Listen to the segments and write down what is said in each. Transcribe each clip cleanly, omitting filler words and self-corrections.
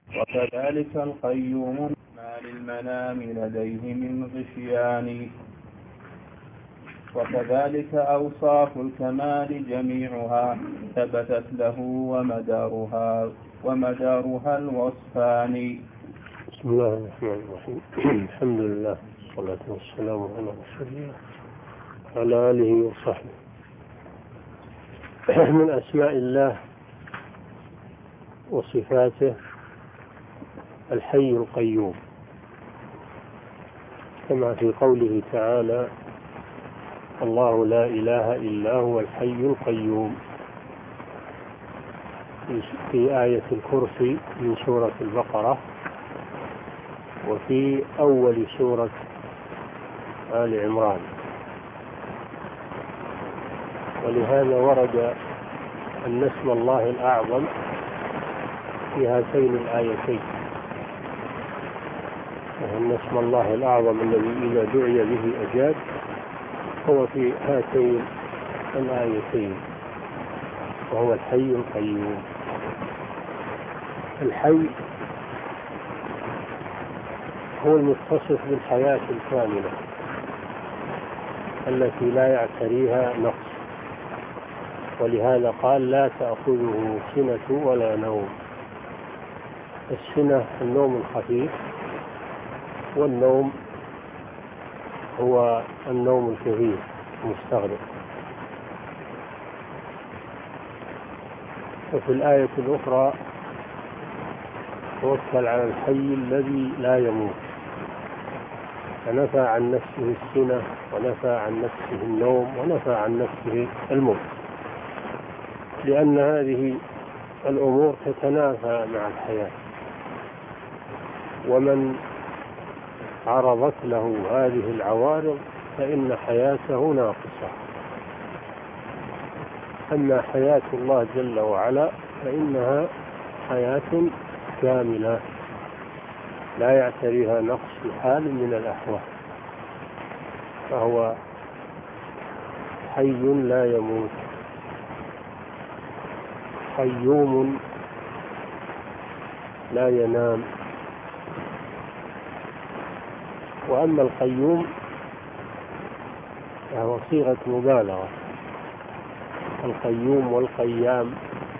وكذلك القيوم ما للمنام لديه من غشيان. وكذلك أوصاف الكمال جميعها ثبتت له ومدارها الوصفان. بسم الله الرحمن الرحيم. الحمد لله والصلاة والسلام على رسول الله وعلى آله وصحبه. من أسماء الله وصفاته الحي القيوم، كما في قوله تعالى: الله لا إله إلا هو الحي القيوم، في آية الكرسي من سورة البقرة، وفي أول سورة آل عمران. ولهذا ورد أن اسم الله الأعظم في هاتين الآيتين، وأن اسم الله الأعظم الذي إذا دعي به أجاب هو في هاتين الآيتين، وهو الحي القيوم. الحي هو المتصف بالحياة الكاملة التي لا يعتريها نقص، ولهذا قال: لا تأخذه سنة ولا نوم. السنة النوم الخفيف، والنوم هو النوم الكثير المستغرق. وفي الآية الأخرى: توكل على الحي الذي لا يموت، فنفى عن نفسه السنة، ونفى عن نفسه النوم، ونفى عن نفسه الموت، لأن هذه الأمور تتنافى مع الحياة، ومن عرضت له هذه العوارض فإن حياته ناقصة. أما حياة الله جل وعلا فإنها حياة كاملة لا يعتريها نقص في حال من الأحوال، فهو حي لا يموت، قيوم لا ينام. وأما القيوم فهو صيغة مبالغة. القيوم والقيام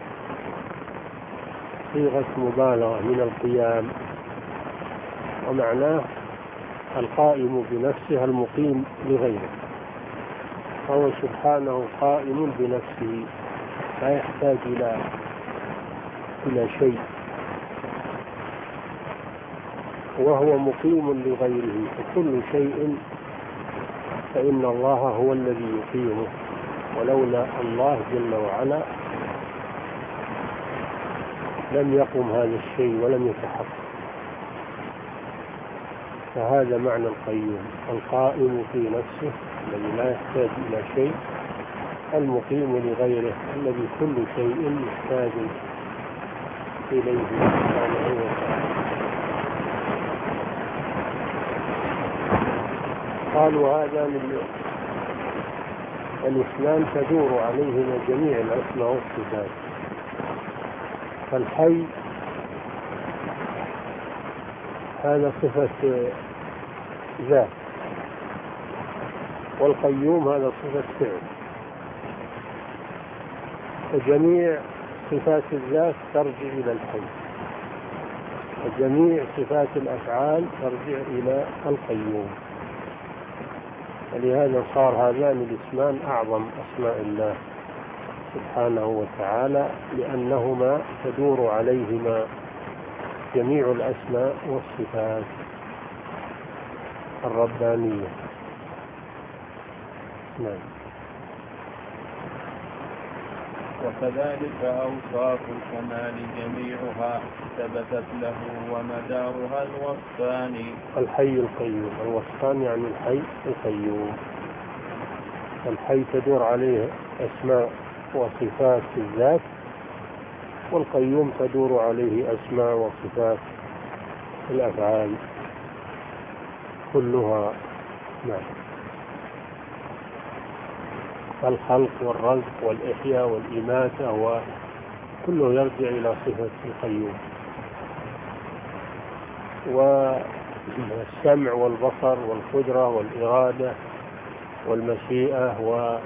صيغة مبالغة من القيام، ومعناه القائم بنفسه المقيم لغيره، فهو سبحانه قائم بنفسه لا يحتاج إلى شيء، وهو مقيم لغيره. فكل شيء فإن الله هو الذي يقيمه، ولولا الله جل وعلا لم يقم هذا الشيء ولم يتحقق. فهذا معنى القيوم: القائم في نفسه الذي لا يحتاج إلى شيء، المقيم لغيره الذي كل شيء يحتاج إليه سبحانه وتعالى. قالوا هذا من الإسلام تدور عليهما جميع الأسماء والصفات. فالحي هذا صفة ذات، والقيوم هذا صفة فعل، وجميع صفات الذات ترجع إلى الحي، وجميع صفات الأفعال ترجع إلى القيوم. ولهذا صار هذان الاسمان أعظم أسماء الله سبحانه وتعالى، لأنهما تدور عليهما جميع الأسماء والصفات الربانية. نعم. وكذلك أوصاف الكمال جميعها ثبتت له ومدارها الوصفان. الحي القيوم، الوصفان يعني الحي القيوم. الحي تدور عليه أسماء وصفات الذات، والقيوم تدور عليه أسماء وصفات الأفعال كلها. نعم. الخلق والرزق والإحياء والإماتة وكله يرجع إلى صفة القيوم. والسمع والبصر والقدرة والإرادة والمشيئة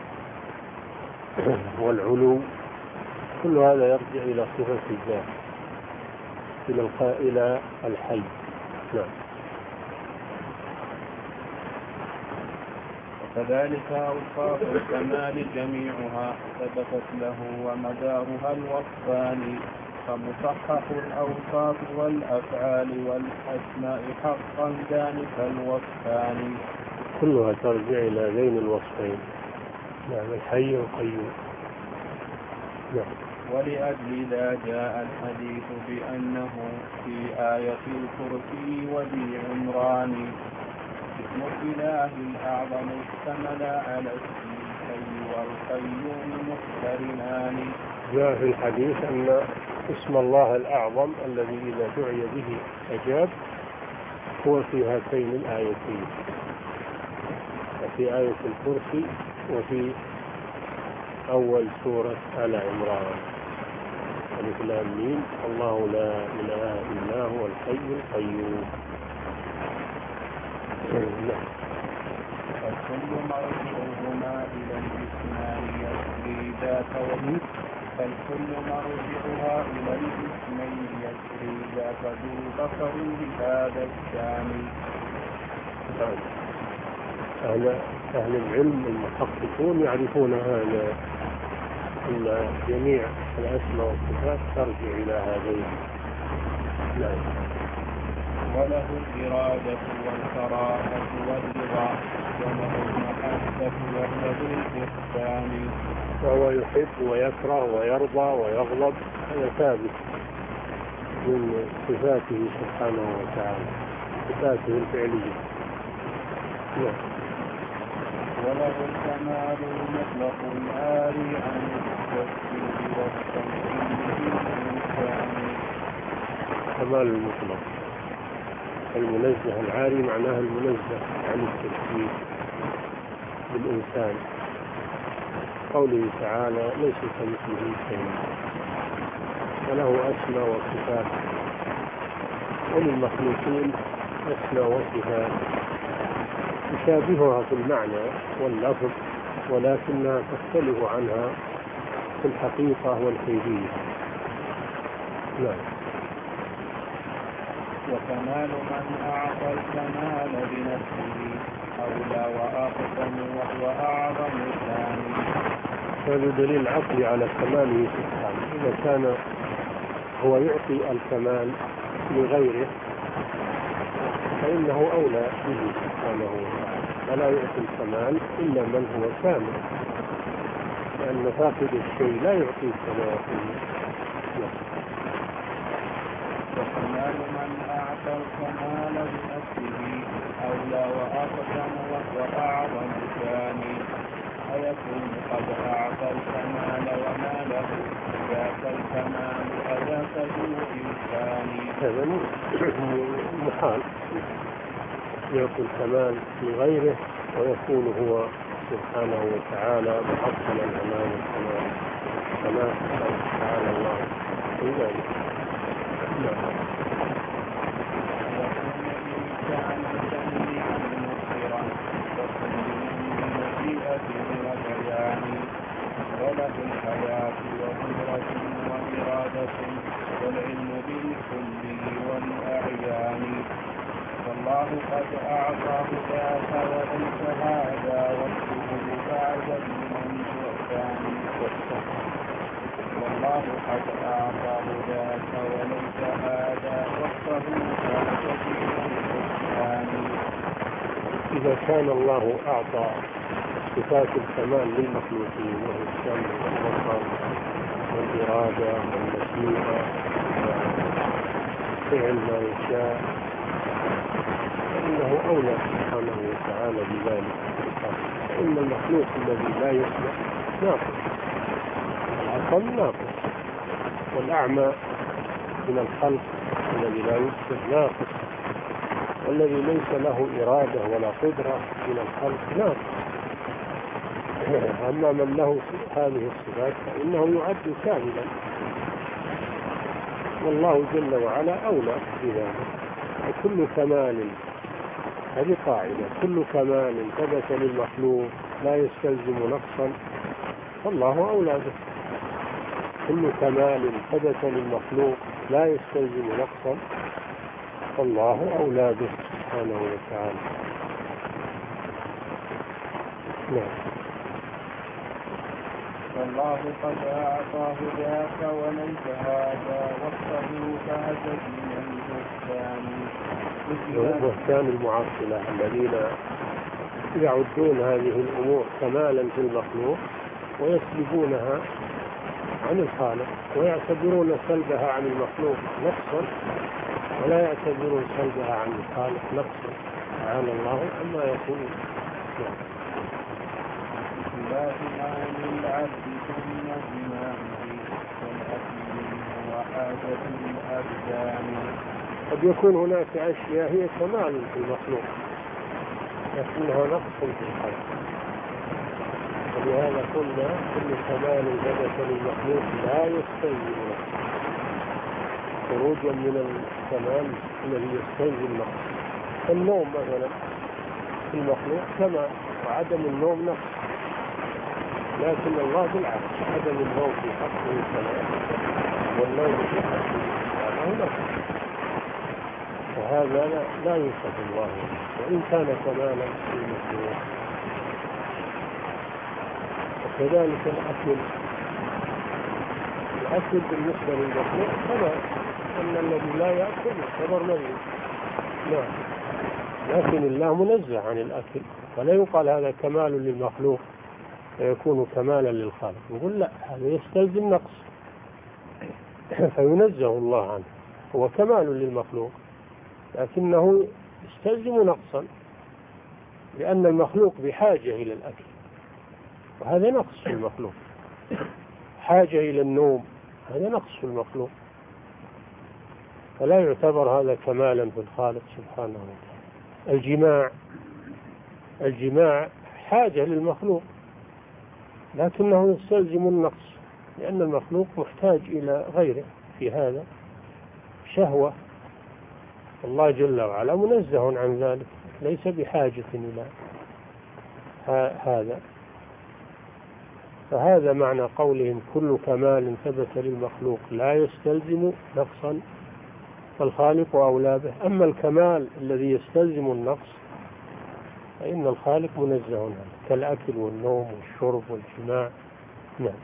والعلو، كل هذا يرجع إلى صفة الذات، إلى الحي. نعم. وكذلك أوصاف الكمال جميعها ثبتت له ومدارها الوصفان، فمصحح الأوصاف والأفعال والأسماء حقا ذلك الوصفان. كلها ترجع إلى ذين الوصفين، نعم، الحي والقيوم. نعم. ولأجل ذا جاء الحديث بأنه في آية الكرسي وذي عمران اسم الإله الأعظم اشتمل على اسم الحي والقيوم مقترنان. جاء في الحديث أن اسم الله الأعظم الذي إذا دعي به أجاب هو في هاتين الآيتين، في آية الكرسي وفي أول سورة آل عمران. ألف لام ميم الله لا إله إلا هو الحي القيوم. فالكل مرجعهما إلى الاسمان يسري ذات فالكل مرجعها إلى الاسمين يسري ذات ذو بصر بهذا الشام. أهل العلم المحققون يعرفون هذا، أن جميع الأسماء والصفات ترجع إلى هذين. وله الإرادة والكراهة والرضا وله المحبة وله الإحسان. فهو يحب ويكره ويرضى ويغضب، هذا ثابت من صفاته سبحانه وتعالى، صفاته الفعلية. وله الكمال المطلق العالي عن التشبيه والتمثيل بالإنسان. كمال المطلق المنزه العالي معناه المنزه عن التشبيه بالإنسان، قوله تعالى ليس كمثله شيء، وله أسماء وصفات، وللمخلوقين أسماء وصفات تشابهها في المعنى واللفظ، ولكنها تختلف عنها في الحقيقة والكيفية. وكمال من أعطى الكمال بنفسه أولى وأقسم وهو أعظم ثاني. هذا دليل عقلي على كماله سبحانه. إذا كان هو يعطي الكمال لغيره فإنه أولى به سبحانه وتعالى، فلا يعطي الكمال إلا من هو كامل، لأن فاقد الشيء لا يعطي كما وكمال من أعطى الكمال بنفسه أولى وأقسم وهو أعظم ثاني. أيكون قد أعطى الكمال وما له ذاك الكمال أذاك ذو إمكان. هذا محال يعطي الكمال لغيره ويكون هو سبحانه وتعالى محصلا أمام الكمال كما تعالى الله في ذلك. وله الحياة وقدرة وإرادة والعلم بالكل والأعيان. والله قد أعطاه ذاك وليس هذا وصفه بعد من الثاني. والله قد أعطاه ذاك وليس هذا وصفه بعد من الثاني. إذا كان الله أعطى صفات الكمال للمخلوقين وهو السمع والبصر والإرادة والمشيئة وفعل ما يشاء، فإنه أولى سبحانه وتعالى بذلك. فإن المخلوق الذي لا يسمع ناقص، العقل ناقص، والأعمى من الخلق الذي لا يبصر ناقص، والذي ليس له إرادة ولا قدرة من الخلق ناقص. أما من له هذه الصفات فإنه يعد كاملا، والله جل وعلا أولى بذلك. وكل كمال، هذه قاعدة، كل كمال ثبت للمخلوق لا يستلزم نقصا فالله أولى به. كل كمال ثبت للمخلوق لا يستلزم نقصا فالله أولى به سبحانه وتعالى. نعم. فالله قد أعطاه ذاك وليس هذا وصفه كهزل بهتان المعطلة الذين يعدون هذه الأمور كمالا في المخلوق ويسلبونها عن الخالق، ويعتبرون سلبها عن المخلوق نقصا ولا يعتبرون سلبها عن الخالق نقصا، تعالى الله عما يقولون. خلاف عن العبد ثم جماعه والأكل وحاجة الأبدان. قد يكون هناك أشياء هي كمال في المخلوق لكنها نقص في الخلق، ولهذا قلنا كل كمال ثبت للمخلوق لا يستلزم نقص، خروجا من الكمال الذي يستلزم نقص. النوم مثلا في المخلوق كمال وعدم النوم نقص، لكن الله بالعكس عدم النوم في حقه كمال والنوم في حقه نقص، وهذا لا يوصف الله وإن كان كمالا في المخلوق. وكذلك الأكل بالنسبة للمخلوق كما أن الذي لا يأكل يعتبر مريض، لا، لكن الله منزه عن الأكل، فلا يقال هذا كمال للمخلوق فيكون كمالا للخالق، نقول لا، هذا يستلزم نقص فينزه الله عنه، هو كمال للمخلوق لكنه يستلزم نقصا لأن المخلوق بحاجة إلى الأكل، وهذا نقص في المخلوق. حاجة إلى النوم هذا نقص في المخلوق، فلا يعتبر هذا كمالا في الخالق سبحانه وتعالى. الجماع حاجة للمخلوق لكنه يستلزم النقص لأن المخلوق محتاج إلى غيره في هذا شهوة، الله جل وعلا منزه عن ذلك ليس بحاجة إلى هذا. فهذا معنى قولهم كل كمال ثبت للمخلوق لا يستلزم نقصا فالخالق أولى به. أما الكمال الذي يستلزم النقص فإن الخالق منزه عنه كالأكل والنوم والشرب والجماع. نعم.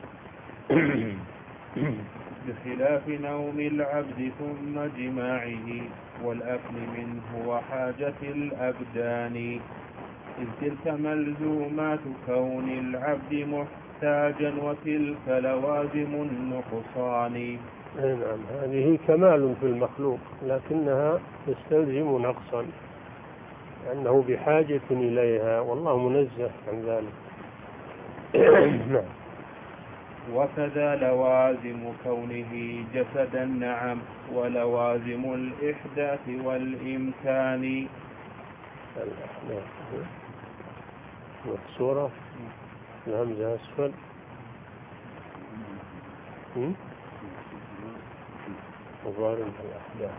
بخلاف نوم العبد ثم جماعه والأكل منه وحاجة الأبدان، إذ تلك ملزومات كون العبد محتاجا وتلك لوازم النقصان. نعم، هذه كمال في المخلوق لكنها تستلزم نقصا لأنه بحاجة إليها والله منزه عن ذلك. نعم. وكذا لوازم كونه جسدا نعم ولوازم الإحداث والإمكان. والصورة الهمزة أسفل وظاهر الأحداث.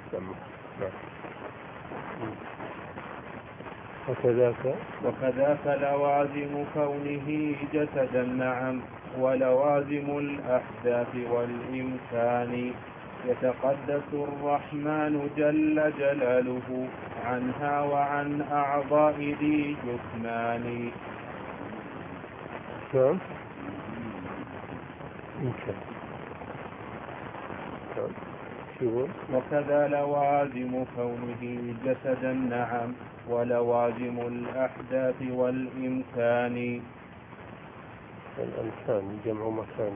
وكذاك لوازم كونه جسدا نعم ولوازم الأحداث والإمكان، يتقدس الرحمن جل جلاله عنها وعن أعضاء ذي جثمان. نعم. وكذا لوازم كونه جسدا نعم ولوازم الأحداث والإمكان. الأمكان جمع مكان.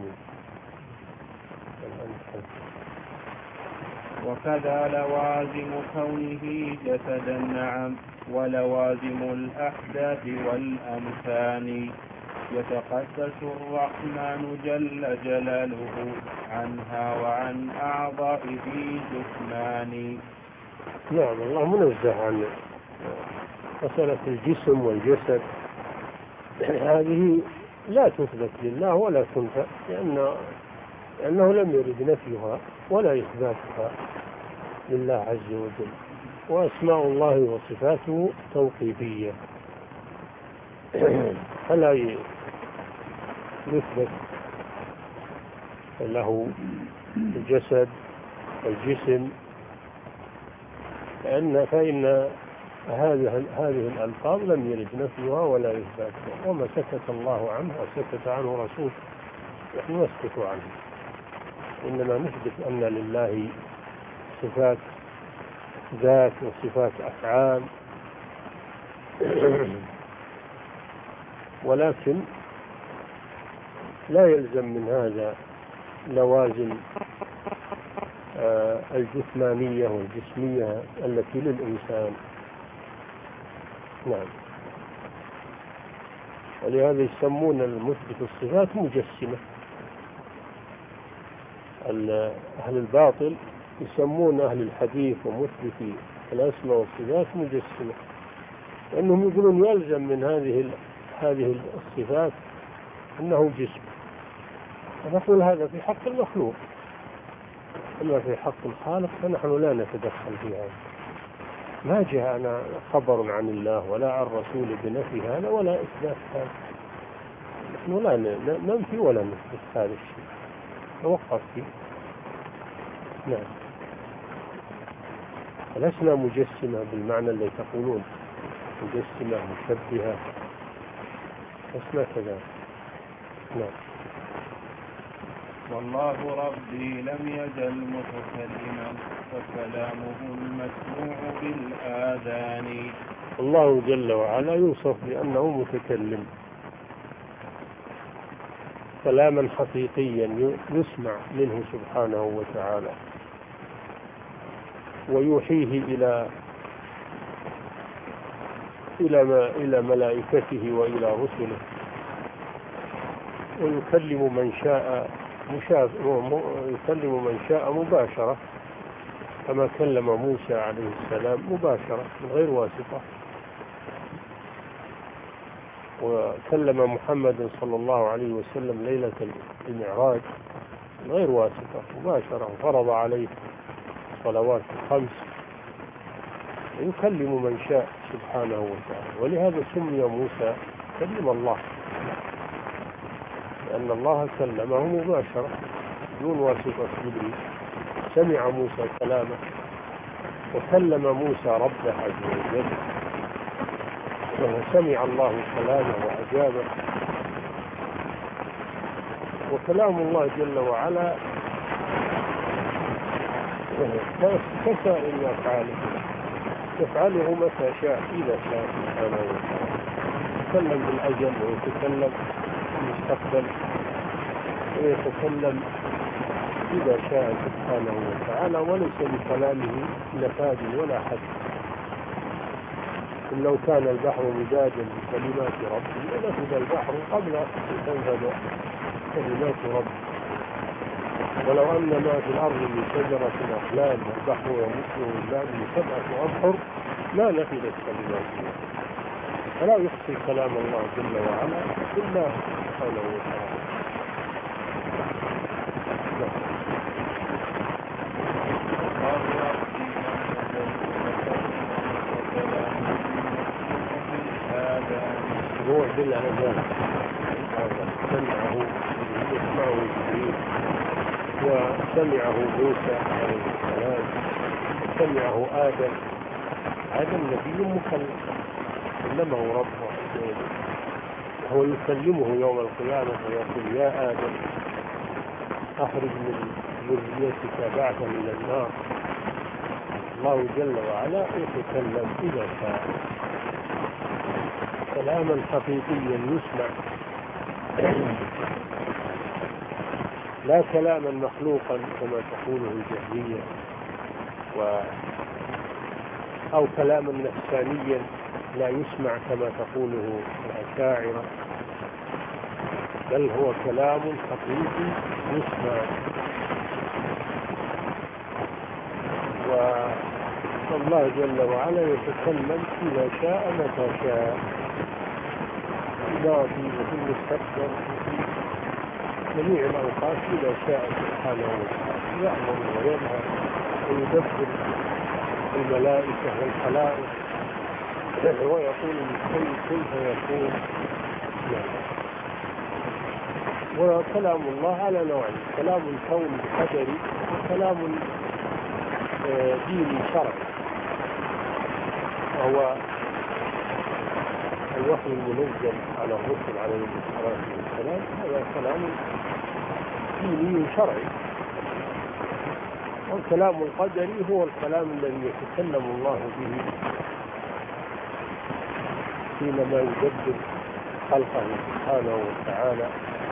وكذا لوازم كونه جسدا نعم ولوازم الأحداث والأمكان، يتقدس الرحمن جل جلاله عنها وعن أعضاء ذي جثمان. نعم، الله منزه عن مسألة الجسم والجسد، هذه لا تثبت لله ولا تنفى لأنه لم يرد نفيها ولا إثباتها، لله عز وجل. وأسماء الله وصفاته توقيفية، فلا يثبت له الجسد الجسم، فإن هذه الألفاظ لم يرد نفيها ولا إثباتها، وما سكت الله عنه وسكت عنه رسول نحن نسكت عنه، إنما نثبت أن لله صفات ذات وصفات أفعال، ولكن لا يلزم من هذا لوازم الجسمانية والجسمية التي للإنسان. نعم. ولهذا يسمون المثبت الصفات مجسمة. أهل الباطل يسمون أهل الحديث ومثبتي الأسماء والصفات مجسمة، لأنهم يقولون يلزم من هذه الصفات أنه جسم، ونقول هذا في حق المخلوق، أما في حق الخالق فنحن لا نتدخل في هذا. ما جاءنا خبر عن الله ولا عن رسوله بنفي هذا ولا إثبات هذا، نحن لا ننفي ولا نثبت هذا الشيء، توقف فيه. نعم. لسنا مجسمة بالمعنى اللي تقولون، مجسمة مشبهة، لسنا كذلك. نعم. والله ربي لم يزل متكلما فكلامه المسموع بالآذان. الله جل وعلا يوصف بأنه متكلم كلاما حقيقيا يسمع منه سبحانه وتعالى، ويوحيه إلى ملائكته وإلى رسله، ويكلم من شاء مباشرة، كما كلم موسى عليه السلام مباشرة من غير واسطة، وكلم محمد صلى الله عليه وسلم ليلة المعراج من غير واسطة مباشرة، وفرض عليه الصلوات الخمس، ويكلم من شاء سبحانه وتعالى. ولهذا سمي موسى كلم الله، لأن الله كلمه مباشرة دون واسطة جبريل. سمع موسى كلامه وكلم موسى ربه عز وجل، وسمع الله كلامه وأجابه. وكلام الله جل وعلا كسائر أفعاله، يفعله متى شاء إذا شاء سبحانه وتعالى. يتكلم بالأجل ويتكلم بالمستقبل ويتكلم إذا شاء سبحانه وتعالى، وليس لكلامه نفاذ ولا حد. لو كان البحر مدادا بكلمات ربي لنفذ البحر قبل أن تنفذ كلمات ربي، ولو أن ما في الأرض من شجرة أقلام والبحر يمده من بعده 7 أبحر ما نفذت كلماته. فلا يحصي كلام الله جل وعلا إلا سبحانه وتعالى. هو بالأذان سمعه يسمعه جبريل، وسمعه موسى عليه السلام، وسمعه آدم نبي مكلم كلمه ربه عز وجل، وهو يكلمه يوم القيامة ويقول يا آدم أخرج من ذريتك بعثا إلى النار. الله جل وعلا يتكلم إذا شاء كلاما حقيقيا يسمع، لا كلاما مخلوقا كما تقوله الجهمية، أو كلاما نفسانيا لا يسمع كما تقوله الأشاعرة، بل هو كلام حقيقي يسمع. والله جل وعلا يتكلم إذا شاء متى شاء، في المستقبل في جميع الأوقات إذا شاء سبحانه وتعالى، يأمر وينهى ويدبر الملائكة والخلائق ويقول للشيء كن فيكون. وكلام الله على نوعين: كلام كوني قدري وكلام ديني شرعي، وهو الوحي المنزل على الرسل عليه الصلاة والسلام. هذا كلام ديني شرعي. والكلام القدري هو الكلام الذي يتكلم الله به حينما يدبر خلقه سبحانه وتعالى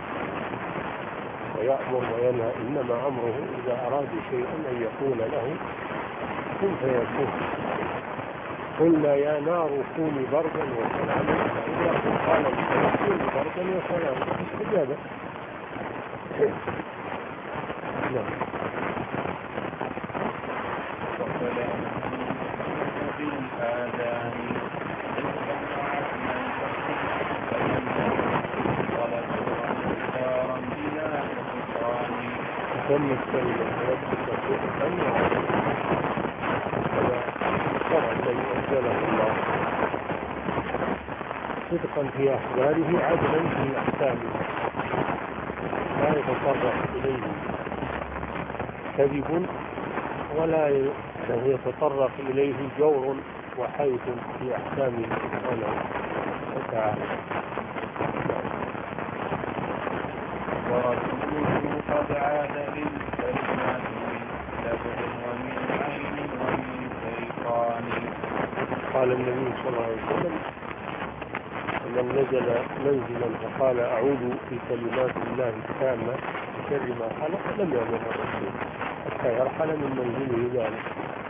ويأمر وينهى. إنما أمره إذا أراد شيئا أن يقول له كن فيكون. قلنا يا نار كوني بردا وسلاما، قال كوني بردا وسلاما، استجابة. ثم الكلمة ربك صدقا كما شرع الذي أنزله الله، صدقا في أخباره عدلا في أحكامه، لا يتطرق إليه كذب ولا يتطرق إليه جور وحيث في أحكامه سبحانه وتعالى. ورسوله قد عاد بالكلمات من لبن ومن عين ومن شيطان. قال النبي صلى الله عليه وسلم: من نزل منزلا فقال أعوذ بكلمات الله التامة من شر ما خلق لم يضر الرسول حتى يرحل من منزله ذلك.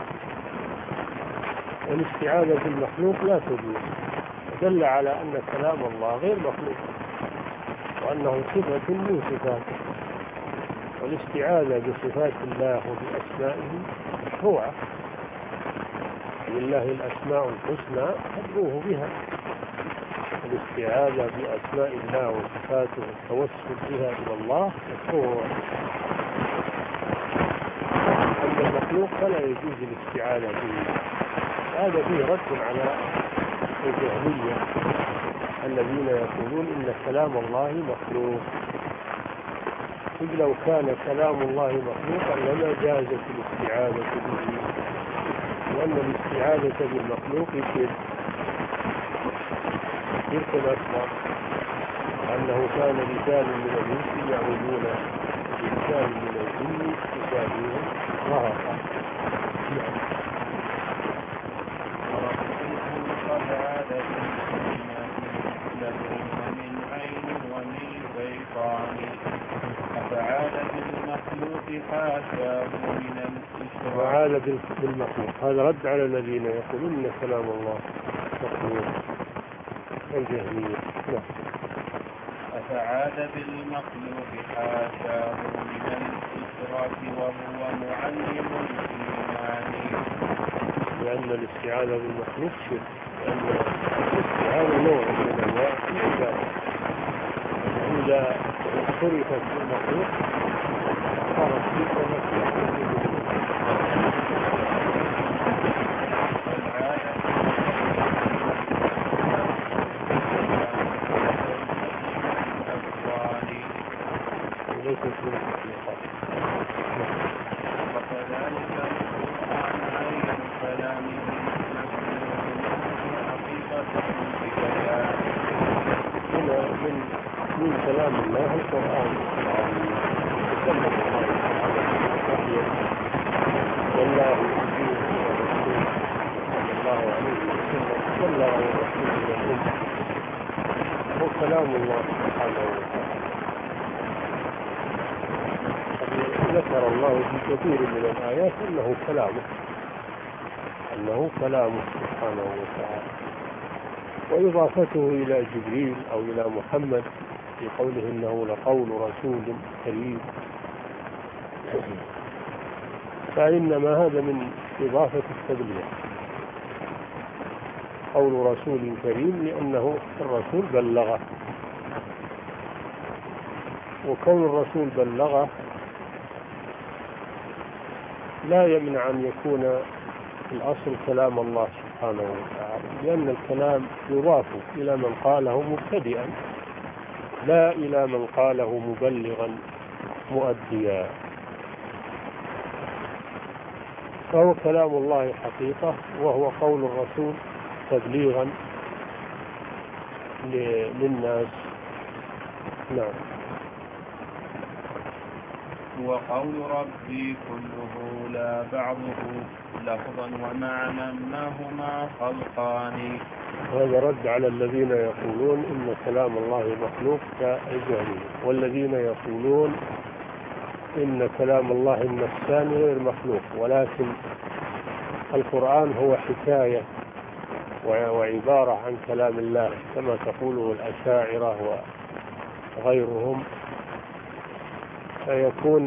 والاستعاذة بالمخلوق لا تضيع، دل على أن كلام الله غير مخلوق وأنه صفة من صفاته. والاستعاذة بصفات الله وبأسمائه مشروعة، لله الأسماء الحسنى فادعوه بها. الاستعاذة بأسماء الله وصفاته والتوسل بها إلى الله مشروع. أما المخلوق فلا يجوز الاستعاذة به. هذا فيه رد على الجهمية الذين يقولون إن كلام الله مخلوق. إذ لو كان كلام الله مخلوقا لما جازت الاستعاذة به، لأن الاستعاذة بالمخلوق شرك أكبر. أنه كان رجال من الإنس يعبدون رجال من الجن يشابهون رهقا. قد عاد بالكلمات لبن ومن عين ومن شيطان. أفعال بالمخلوق حاشاه من الإشراك. وعاد بالمخلوق، هذا رد على الذين يقولون إن كلام الله مخلوق الجهمية. أفعاد بالمخلوق حاشاه من الإشراك وهو معلم الإيمان. لأن الاستعاذة بالمخلوق شرك، لأن الاستعاذة نوع من أنواع العبادة. إذا صرفت بالمخلوق صارت تلك مخلوق. وليست من المخلوقات. وكذلك عن عين كلامه من كلام الله القرآن العظيم تكلم الله تعالى والله يحييه ورسوله صلى الله عليه وسلم صلى على الرسول والأمة. هو كلام الله سبحانه وتعالى. ذكر الله في كثير من الآيات أنه كلامه سبحانه وتعالى. وإضافته إلى جبريل أو إلى محمد في قوله إنه لقول رسول كريم، فإنما هذا من إضافة التبليغ. قول رسول كريم لأنه الرسول بلغه، وكون الرسول بلغه لا يمنع أن يكون الأصل كلام الله سبحانه وتعالى، لأن الكلام يضاف إلى من قاله مبتدئا لا إلى من قاله مبلغا مؤديا، فهو كلام الله حقيقة، وهو قول الرسول تبليغا للناس. نعم. هو قول ربي كله لا بعضه لفظا ومعنى ما هما خلقان. هذا رد على الذين يقولون إن كلام الله مخلوق كالجهمية، والذين يقولون إن كلام الله النفساني غير مخلوق، ولكن القرآن هو حكاية وعبارة عن كلام الله كما تقوله الأشاعرة وغيرهم، فيكون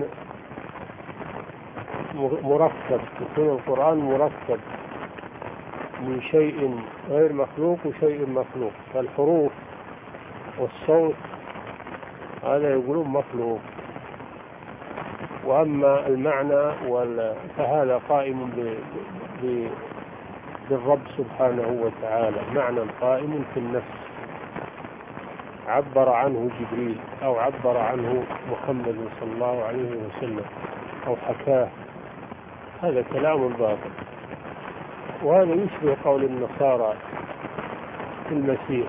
مركب، يكون القرآن مركب من شيء غير مخلوق وشيء مخلوق، فالحروف والصوت هذا يقولون مخلوق، وأما المعنى فهذا قائم بالرب سبحانه وتعالى، معنى قائم في النفس عبر عنه جبريل أو عبر عنه محمد صلى الله عليه وسلم أو حكاه، هذا كلام باطل. وهذا يشبه قول النصارى في المسيح،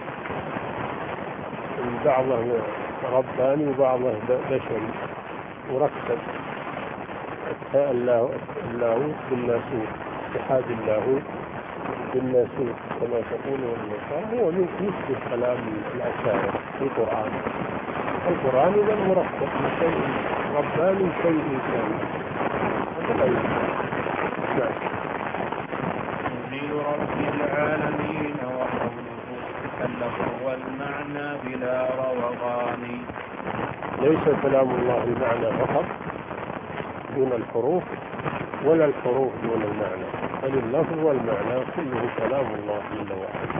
بعضه رباني وبعضه بشري مركب، اللاهوت بالناسوت، اتحاد اللاهوت بالناسوت كما تقوله النصارى، هو يشبه كلام الأشاعرة في القرآن. القرآن إذا مركب من شيء رباني شيء إنساني، هذا لا يمكن. تنزيل رب العالمين وقوله اللفظ والمعنى بلا روغان. ليس كلام الله المعنى فقط دون الحروف، ولا الحروف دون المعنى، بل اللفظ والمعنى كله كلام الله جل وعلا،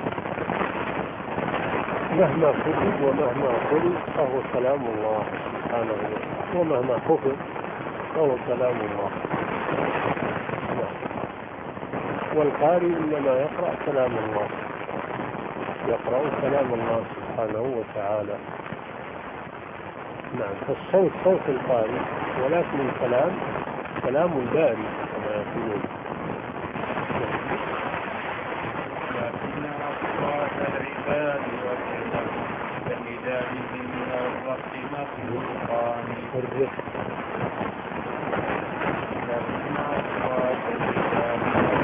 مهما كتب ومهما قل فهو كلام الله سبحانه وتعالى، ومهما حفظ فهو كلام الله. والقارئ إنما يقرأ كلام الله، يقرأ كلام الله سبحانه وتعالى. نعم. فالصوت صوت القارئ، ولكن الكلام كلام الباري كما يقولون. لكن أصوات العباد والعباد كمدادهم من الرق مخلوقان. الرق. لكن أصوات العباد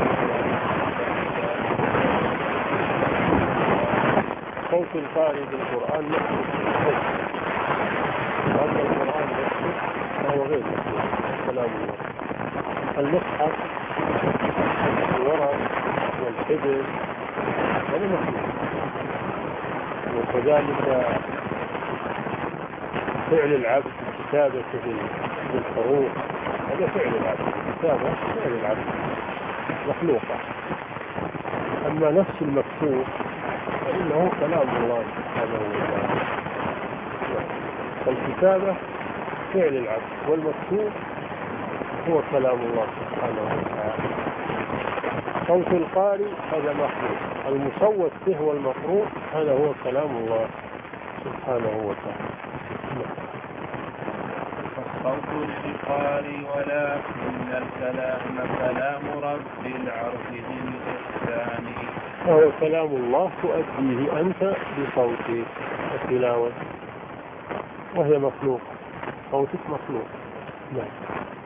صوت القارئ بالقرآن مخلوق، وأما القرآن مخلوق فهو غير مخلوق كلام الله. المصحف والورق والحبر هذا مخلوق، وكذلك فعل العبد كتابة بالحروف هذا فعل العبد، كتابة فعل العبد مخلوقة. أما نفس المكتوب فإنه كلام الله سبحانه وتعالى. فالكتابة فعل العبد، والمكتوب هو كلام الله سبحانه وتعالى. صوت القارئ هذا مخلوق، المصوت به والمقروء هذا هو كلام الله سبحانه وتعالى. فالصوت للقارئ ولكن الكلام كلام رب العرش ذي الإحسان. فهو كلام الله تؤديه أنت بصوتك وتلاوتك، وهي مخلوق، صوتك مخلوق. نعم.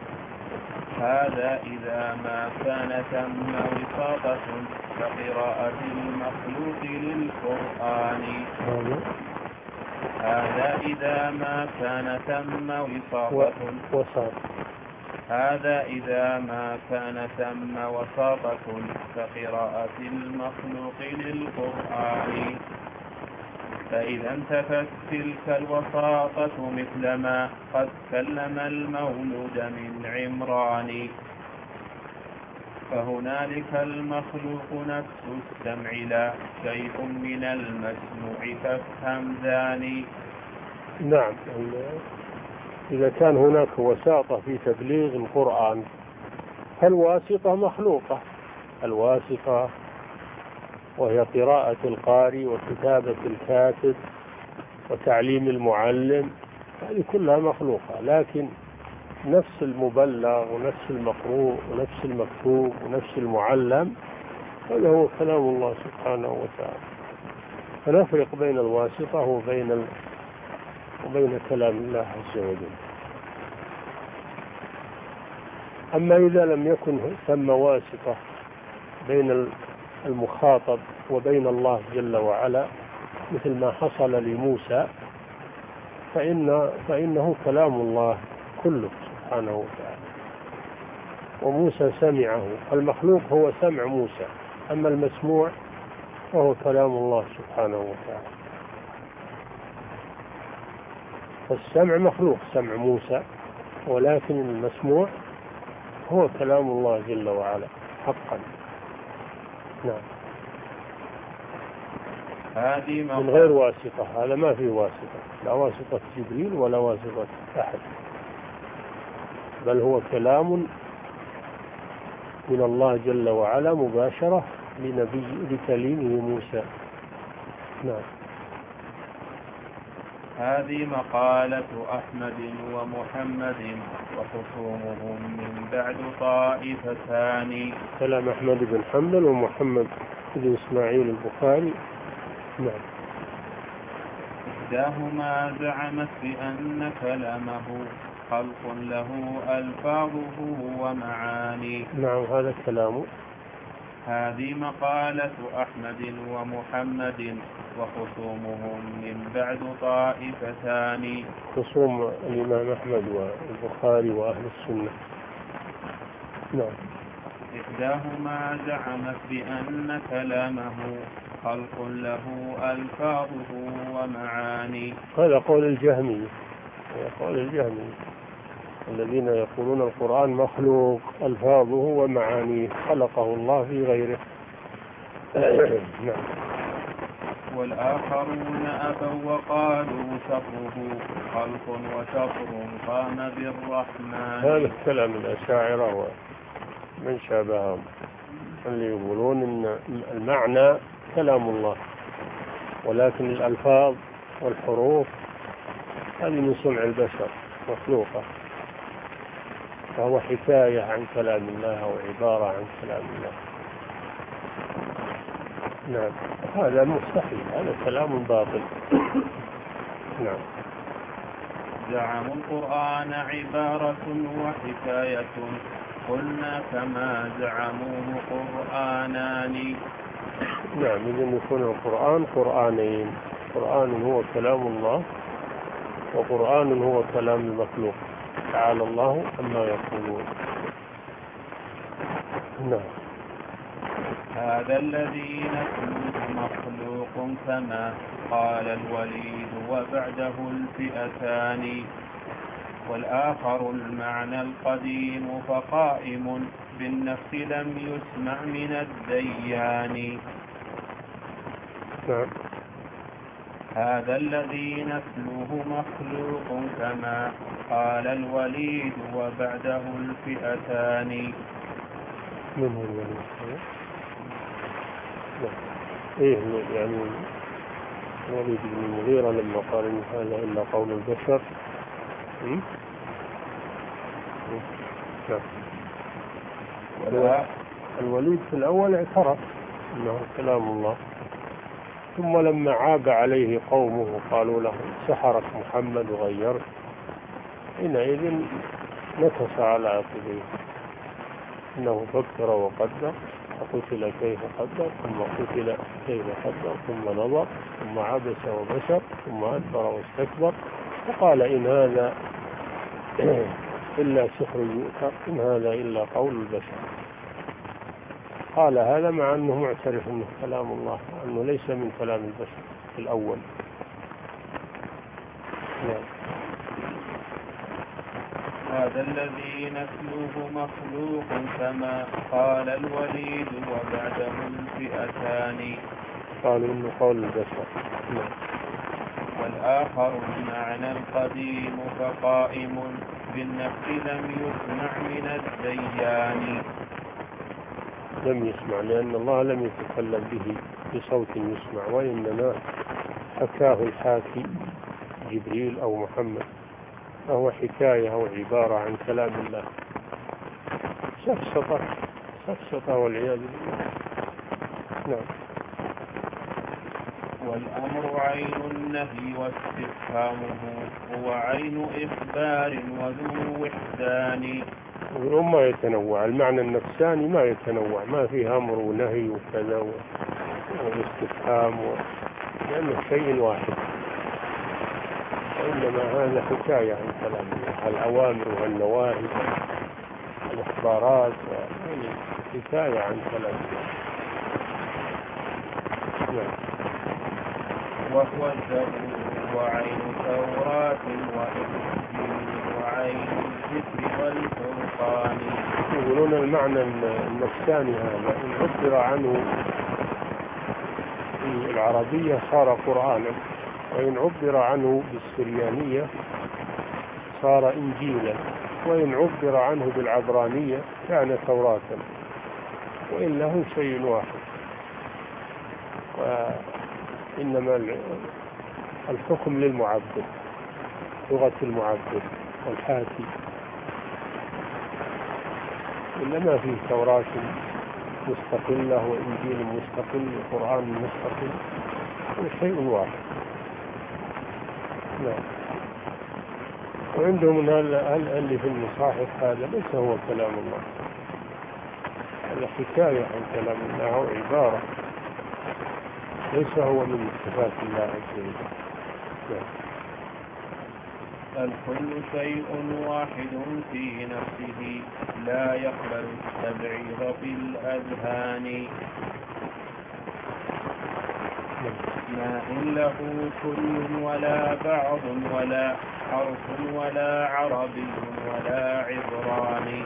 هذا إذا ما كان ثم وساطة كقراءة المخلوق للقرآن. هذا إذا ما كان ثم وساطة هذا إذا ما كان ثم وساطة كقراءة المخلوق للقرآن. فإذا انتفت تلك الوساطة مثل ما قد كلم المولود من عمران، فهنالك المخلوق نفس السمع لا شيء من المسموع فافهم ذاني. نعم. إذا كان هناك وساطة في تبليغ القرآن فالواسطة مخلوقة، الواسطة وهي قراءة القارئ وكتابة الكاتب وتعليم المعلم، هذه كلها مخلوقة. لكن نفس المبلغ ونفس المقروء ونفس المكتوب ونفس المعلم هذا هو كلام الله سبحانه وتعالى. فنفرق بين الواسطة وبين كلام الله عز وجل. أما إذا لم يكن ثم واسطة بين المخاطب وبين الله جل وعلا مثل ما حصل لموسى فإنه كلام الله كله سبحانه وتعالى، وموسى سمعه. المخلوق هو سمع موسى، أما المسموع فهو كلام الله سبحانه وتعالى. فالسمع مخلوق، سمع موسى، ولكن المسموع هو كلام الله جل وعلا حقا. نعم. من غير واسطة، هذا ما في واسطة، لا واسطة جبريل ولا واسطة أحد، بل هو كلام من الله جل وعلا مباشرة لكليمه موسى. نعم. هذه مقالة أحمد ومحمد وخصومهم من بعد طائفتان. كلام أحمد بن حنبل ومحمد بن إسماعيل البخاري. نعم. إحداهما زعمت بأن كلامه خلق له ألفاظه ومعاني. نعم، هذا كلامه. هذه مقالة أحمد ومحمد وخصومهم من بعد طائفتان. خصوم الإمام أحمد والبخاري وأهل السنة. نعم. إحداهما زعمت بأن كلامه خلق له ألفاظه ومعاني. هذا قول الجهمي، الذين يقولون القرآن مخلوق ألفاظه ومعانيه، خلقه الله في غيره. نعم. والآخرون أبوا وقالوا شطره خلق وشطر قام بالرحمن. هذا كلام الأشاعرة ومن شابههم، اللي يقولون إن المعنى كلام الله، ولكن الألفاظ والحروف هذه من صنع البشر مخلوقة، فهو حكاية عن كلام الله أو عبارة عن كلام الله. نعم. هذا مستحيل، هذا كلام باطل. نعم. زعموا القرآن عبارة وحكاية، قلنا كما زعموه قرآنان. نعم، إذن يكون القرآن قرآنين، قرآن هو كلام الله وقرآن هو كلام المخلوق، تعالى الله عما يقولون. نعم. هذا الذي نتلوه مخلوق كما قال الوليد وبعده الفئتان. والآخر المعنى القديم فقائم بالنفس لم يسمع من الديان. نعم. هذا الذي نتلوه مخلوق كما قال الوليد وبعده الفئتان. من هو الوليد؟ إيه يعني الوليد بن المغيرة لما قال إن هذا إلا قول البشر. نعم. الوليد في الأول اعترف أنه كلام الله، ثم لما عاب عليه قومه قالوا له سحرك محمد وغيرك، حينئذ نكص على عقبيه، إنه فكر وقدر فقتل كيف قدر ثم قتل كيف قدر ثم نظر ثم عبس وبشر ثم أدبر واستكبر وقال إن هذا إلا سحر يؤثر، إن هذا إلا قول البشر. قال هذا مع أنه معترف أنه كلام الله وأنه ليس من كلام البشر في الأول. نعم. هذا الذي نتلوه مخلوق كما قال الوليد وبعده الفئتان. قالوا إنه قول البشر. نعم. والآخر المعنى القديم فقائم بالنفس لم يسمع من الديان. لم يسمع لأن الله لم يتكلم به بصوت يسمع، وإنما حكاه الحاكي جبريل أو محمد، فهو حكاية أو عبارة عن كلام الله، سفسطة والعياذ بالله. نعم. والأمر عين النهي واستفهامه هو عين إخبار وذو وحدان. وما يتنوع، المعنى النفساني ما يتنوع، ما فيه أمر ونهي وكذا واستفهام لأنه شيء واحد، وإنما هذا حكاية عن كلام الله، الأوامر والنواهي والإخبارات، يعني حكاية عن كلام الله. نعم. وهو الزبور وعين توراة وإنجيل وعين الذكر والفرقان. يقولون المعنى النفساني هذا إن عبر عنه في العربية صار قرآنا، وإن عبر عنه بالسريانية صار إنجيلا، وإن عبر عنه بالعبرانية كان توراة، وإلا هو شيء واحد. وإنما الحكم للمعبد، لغة المعبد والحاكي، إلا ما فيه توراة مستقلة وإنجيل مستقل وقرآن مستقل، هو شيء واحد. نعم. وعندهم اللي في المصاحف هذا ليس هو كلام الله، هذا حكاية عن كلام الله أو عبارة، ليس هو من صفات الله عز وجل. نعم. الكل شيء واحد في نفسه لا يقبل التبعيض في الأذهان. ما إن له كل ولا بعض ولا حرف ولا عربي ولا عبراني.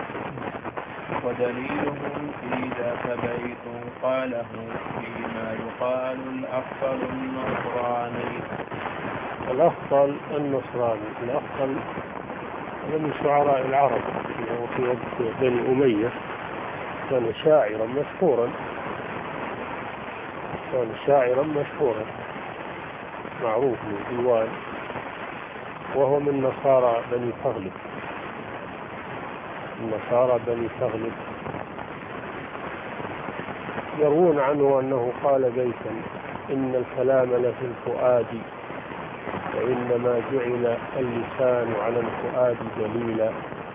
ودليلهم في ذاك بيت قاله فيما يقال الأفضل النصراني. الأفضل النصراني، الأفضل من شعراء العرب في وقت بني أمية، كان شاعرا مشهورا معروف من ديوان، وهو من نصارى بني تغلب. يروون عنه أنه قال بيتا: إن الكلام لفي الفؤاد وإنما جعل اللسان على الفؤاد دليلا.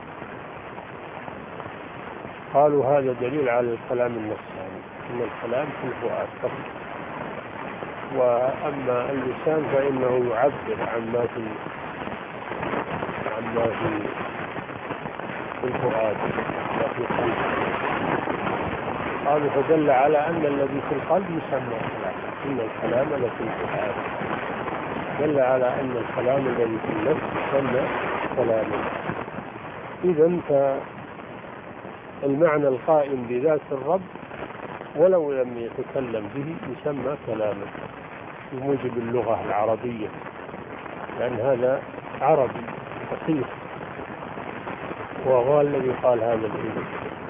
قالوا هذا دليل على الكلام النفساني، إن الكلام في الفؤاد فقط، وأما اللسان فإنه يعبر عما في الفؤاد وفي القلب. قالوا فدل على أن الذي في القلب يسمى كلام، إن الكلام لفي الفؤاد، دل على أن الكلام الذي في النفس يسمى كلاما. إذن فالمعنى القائم بذات الرب ولو لم يتكلم به يسمى كلاما بموجب اللغة العربية، لأن هذا عربي فصيح، وهو الذي قال هذا الإله.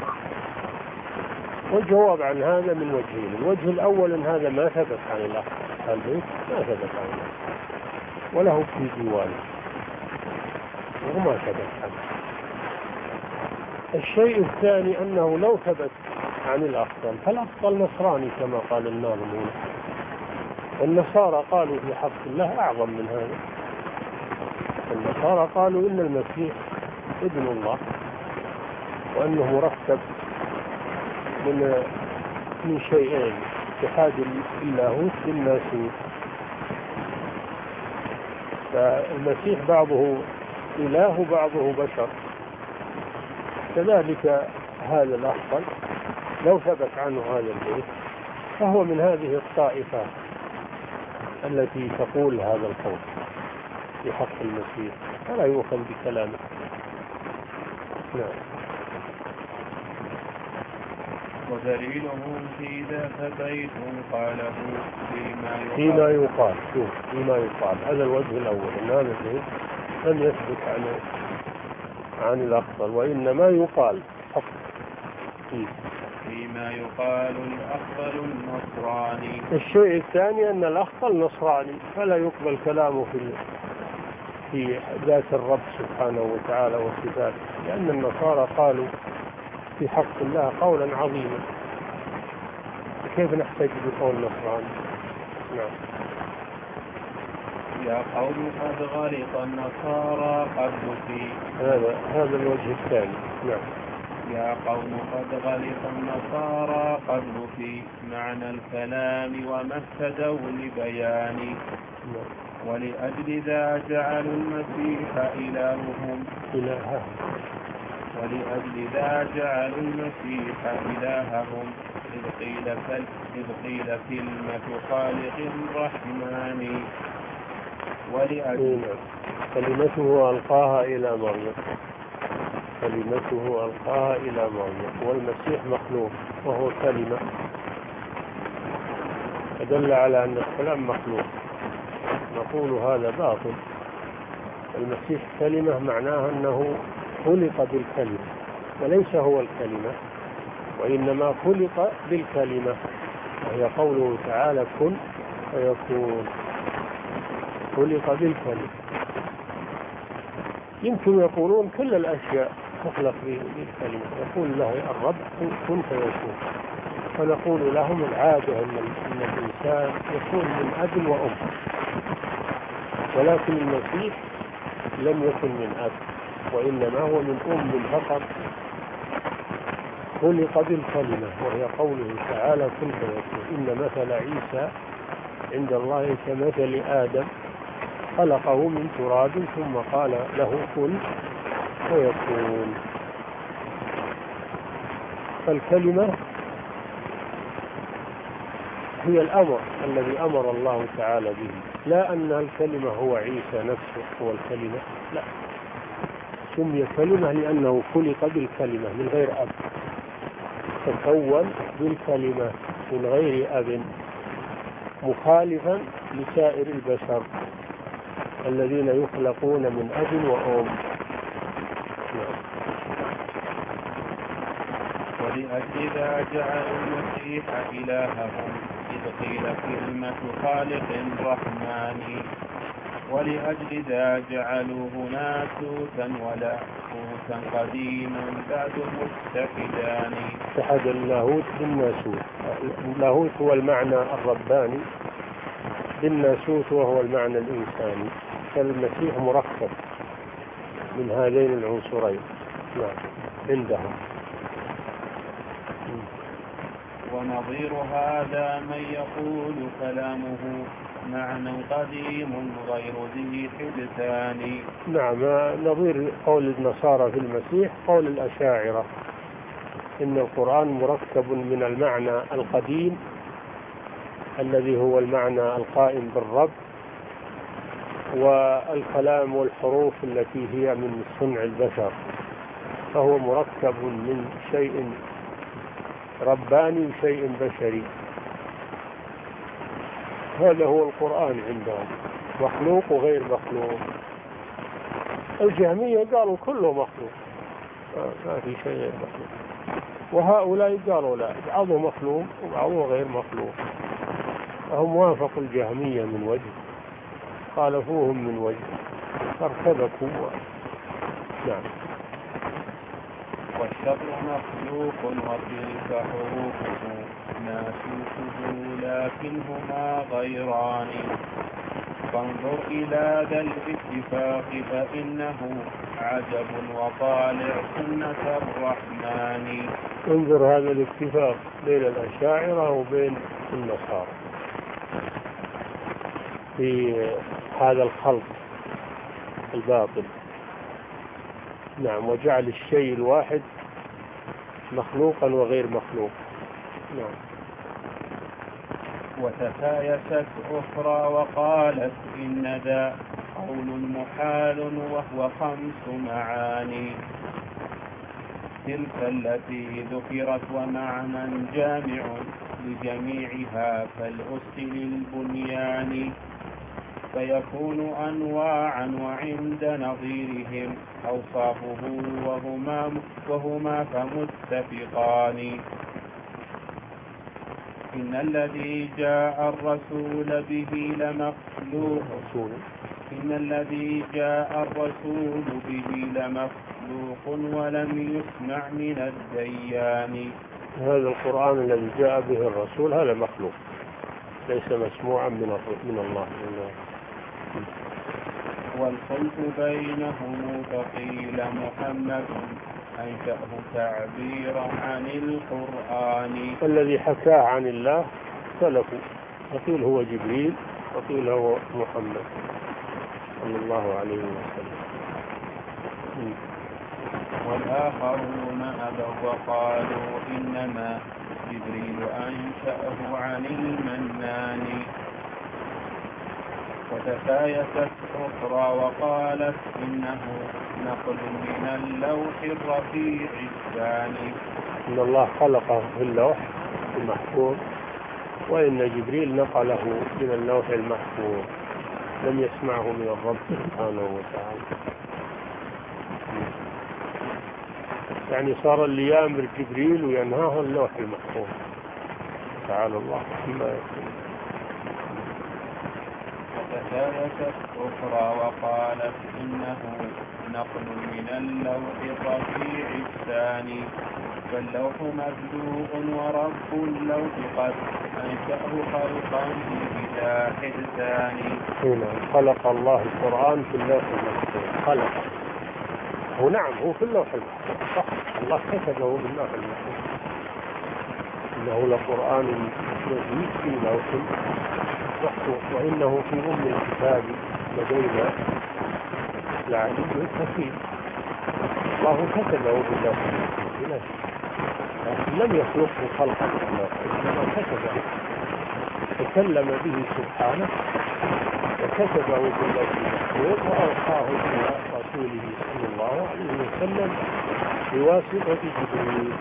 والجواب عن هذا من وجهين: الوجه الأول أن هذا ما ثبت عن الأخ البيت، ما ثبت عن الأخ وله في ديوانه وما ثبت عنه. الشيء الثاني أنه لو ثبت عن الأفضل فالأفضل نصراني كما قال الناظمون، والنصارى قالوا في حق الله أعظم من هذا. النصارى قالوا إن المسيح ابن الله، وأنه مركب من شيئين: اتحاد اللاهوت بالناسوت. فالمسيح بعضه إله وبعضه بشر، كذلك هذا الأفضل لو ثبت عنه هذا البيت فهو من هذه الطائفة التي تقول هذا القول في حق المسيح، فلا يؤخذ بكلامه. نعم. ودليله في ذاك بيت قاله فيما يقال. شوف فيما يقال، هذا الوجه الأول، أن هذا البيت لم يثبت عن الأخطل، وإنما يقال فقط فيما يقال الأخطل النصراني. الشيء الثاني أن الأخطل نصراني، فلا يقبل كلامه في ذات الرب سبحانه وتعالى وصفاته، لأن النصارى قالوا في حق الله قولا عظيما، كيف نحتج بقول نصراني؟ نعم. يا قوم قد غلط النصارى قبل في هذا الوجه الثاني. نعم. يا قوم قد غلط النصارى قبل في معنى الكلام وما اهتدوا لبيان. ولأجل ذا جعلوا المسيح إلههم ولأجل ذا جعلوا المسيح إلههم إذ قيل كلمة خالق الرحمن. ولأجل كلمته ألقاها إلى مريم، والمسيح مخلوق وهو كلمة، فدل على أن الكلام مخلوق. نقول هذا باطل. المسيح كلمة معناها أنه خلق بالكلمة، وليس هو الكلمة، وإنما خلق بالكلمة، وهي قوله تعالى كن فيكون، خلق بالكلمة. يمكن يقولون كل الأشياء تخلق بالكلمة، يقول له الرب كن فيكون، فنقول لهم العادة أن الإنسان يكون من أب وأم، ولكن المسيح لم يكن من أب، وإنما هو من أم فقط، خلق بالكلمة، وهي قوله تعالى كن فيكون. إن مثل عيسى عند الله كمثل آدم، خلقه من تراب ثم قال له كن فيكون. فالكلمة هي الأمر الذي أمر الله تعالى به، لا أن الكلمة هو عيسى نفسه هو الكلمة، لا، سمي كلمة لأنه خلق بالكلمة من غير أب، تكون بالكلمة من غير أب، مخالفا لسائر البشر الذين يخلقون من أب وأم. ولأجل ذا جعلوا المسيح إلههم إذ قيل كلمة خالق رحمن. ولأجل ذا جعلوه ناسوتا ولاهوتا قديما بعد متحدان. اتحد اللاهوت بالناسوت، اللاهوت هو المعنى الرباني بالناسوت وهو المعنى الإنساني، فالمسيح مركب من هذين العنصرين. نعم عندهم. ونظير هذا من يقول كلامه معنى قديم غير ذي حدثان. نعم، نظير قول النصارى في المسيح قول الأشاعرة إن القرآن مركب من المعنى القديم الذي هو المعنى القائم بالرب، والكلام والحروف التي هي من صنع البشر، فهو مركب من شيء رباني وشيء بشري. هذا هو القرآن عندهم، مخلوق وغير مخلوق. الجهمية قالوا كله مخلوق، ما في شيء غير مخلوق، وهؤلاء قالوا لا، بعضه مخلوق وبعضه غير مخلوق. فهم وافقوا الجهمية من وجه، خالفوهم من وجه، فارتبكوا. نعم. والشر مخلوق وتلك حروفه ناسوته لكنهما غيران. فانظر إلى ذا الاتفاق فإنه عجب وطالع سنة الرحمن. انظر هذا الاتفاق بين الأشاعرة وبين النصارى في هذا الخلق الباطل. نعم، وجعل الشيء الواحد مخلوقا وغير مخلوق. نعم. وتكايست أخرى وقالت إن ذا قول محال وهو 5 معاني. تلك التي ذكرت ومعنى جامع لجميعها كالأس للبنيان، فيكون أنواعا وعند نظيرهم أوصافه وهما فمتفقان. إن الذي جاء الرسول به لمخلوق ولم يسمع من الديان. هذا القرآن الذي جاء به الرسول هذا مخلوق ليس مسموعا من الله. والخلف بينهم فقيل محمد أنشأه تعبيرا عن القرآن. الذي حكاه عن الله سلفوا، فقيل هو جبريل وقيل هو محمد صلى الله عليه وسلم. والآخرون أبوا وقالوا إنما جبريل أنشأه عن المنان. وتفايتت أخرى وقالت إنه نقل من اللوح الرفيع الثاني. إن الله خلقه في اللوح المحفوظ، وإن جبريل نقله من اللوح المحفوظ لم يسمعه من الرب سبحانه وتعالى. يعني صار اللي يأمر جبريل وينهاه اللوح المحفوظ تعالى الله عما يقول. وتفايتت أخرى وقالت إنه نقل من اللوح الرفيع الثاني، فاللوح مبدوء ورب اللوح قد أنشأه خلقا بلا حدثان. هنا خلق الله القرآن في اللوح المحفوظ، خلقه هو، نعم هو في اللوح المحفوظ صح، الله كتبه باللوح المحفوظ، إنه لقرآن مجيد في لوح محفوظ وإنه في الكتاب لدينا لعلي حكيم. الله كتبه باللوح المحفوظ لكن لم يخلقه خلقا باللوح، إنما كتبه تكلم به سبحانه وكتبه باللوح المحفوظ وأوحاه إلى رسوله صلى الله عليه وسلم بواسطة جبريل.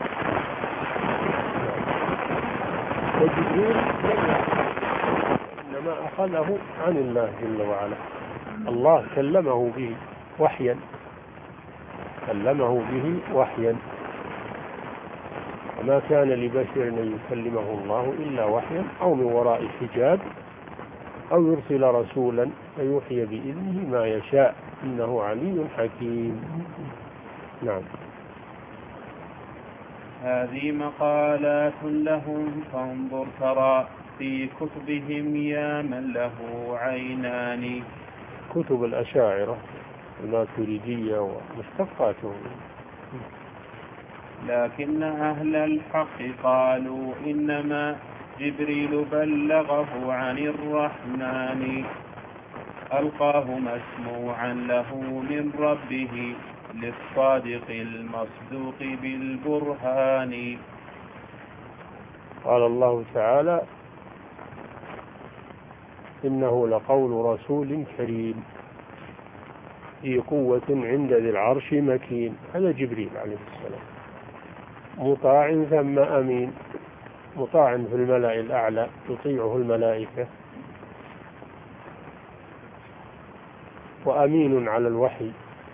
وجبريل إنما أخذه عن الله جل وعلا، الله كلمه به وحيا، وما كان لبشر أن يكلمه الله إلا وحيا أو من وراء حجاب أو يرسل رسولا فيوحي بإذنه ما يشاء إنه علي حكيم. نعم. هذه مقالات لهم فانظر ترى في كتبهم يا من له عينان. كتب الأشاعرة الماتريدية ومشتقاتهم. لكن أهل الحق قالوا إنما جبريل بلغه عن الرحمن، ألقاه مسموعا له من ربه للصادق المصدوق بالبرهان. قال الله تعالى إنه لقول رسول كريم ذي قوة عند ذي العرش مكين. هذا جبريل عليه السلام، مطاع ثم أمين، مطاع في الملأ الأعلى تطيعه الملائكة، وأمين على الوحي.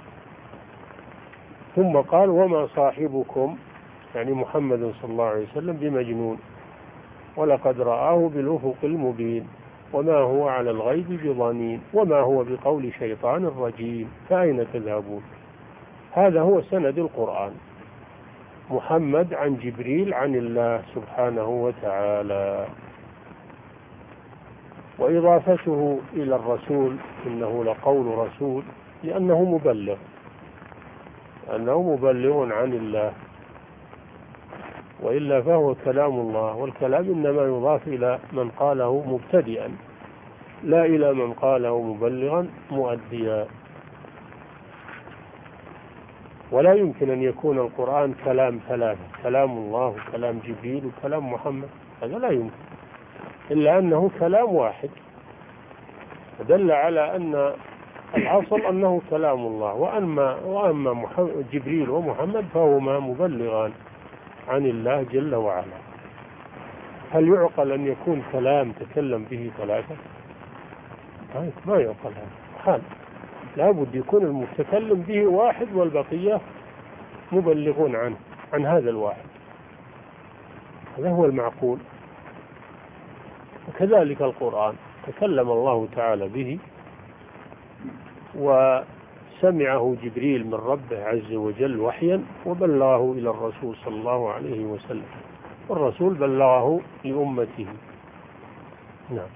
ثم قال وما صاحبكم يعني محمد صلى الله عليه وسلم بمجنون، ولقد رآه بالأفق المبين، وما هو على الغيب بضنين، وما هو بقول شيطان رجيم، فأين تذهبون. هذا هو سند القرآن، محمد عن جبريل عن الله سبحانه وتعالى. وإضافته إلى الرسول إنه لقول رسول لأنه مبلغ عن الله، وإلا فهو كلام الله، والكلام إنما يضاف إلى من قاله مبتدئا لا إلى من قاله مبلغا مؤديا. ولا يمكن أن يكون القرآن كلام ثلاثة، كلام الله وكلام جبريل وكلام محمد، هذا لا يمكن، إلا أنه كلام واحد. دل على أن الأصل أنه كلام الله. وأما جبريل ومحمد فهما مبلغان عن الله جل وعلا. هل يعقل أن يكون كلام تكلم به ثلاثة؟ ما يعقل هذا حال. لا بد يكون المتكلم به واحد والبقية مبلغون عن هذا الواحد. هذا هو المعقول. وكذلك القرآن تكلم الله تعالى به وسمعه جبريل من ربه عز وجل وحيا وبلغه إلى الرسول صلى الله عليه وسلم، والرسول بلغه لأمته. نعم.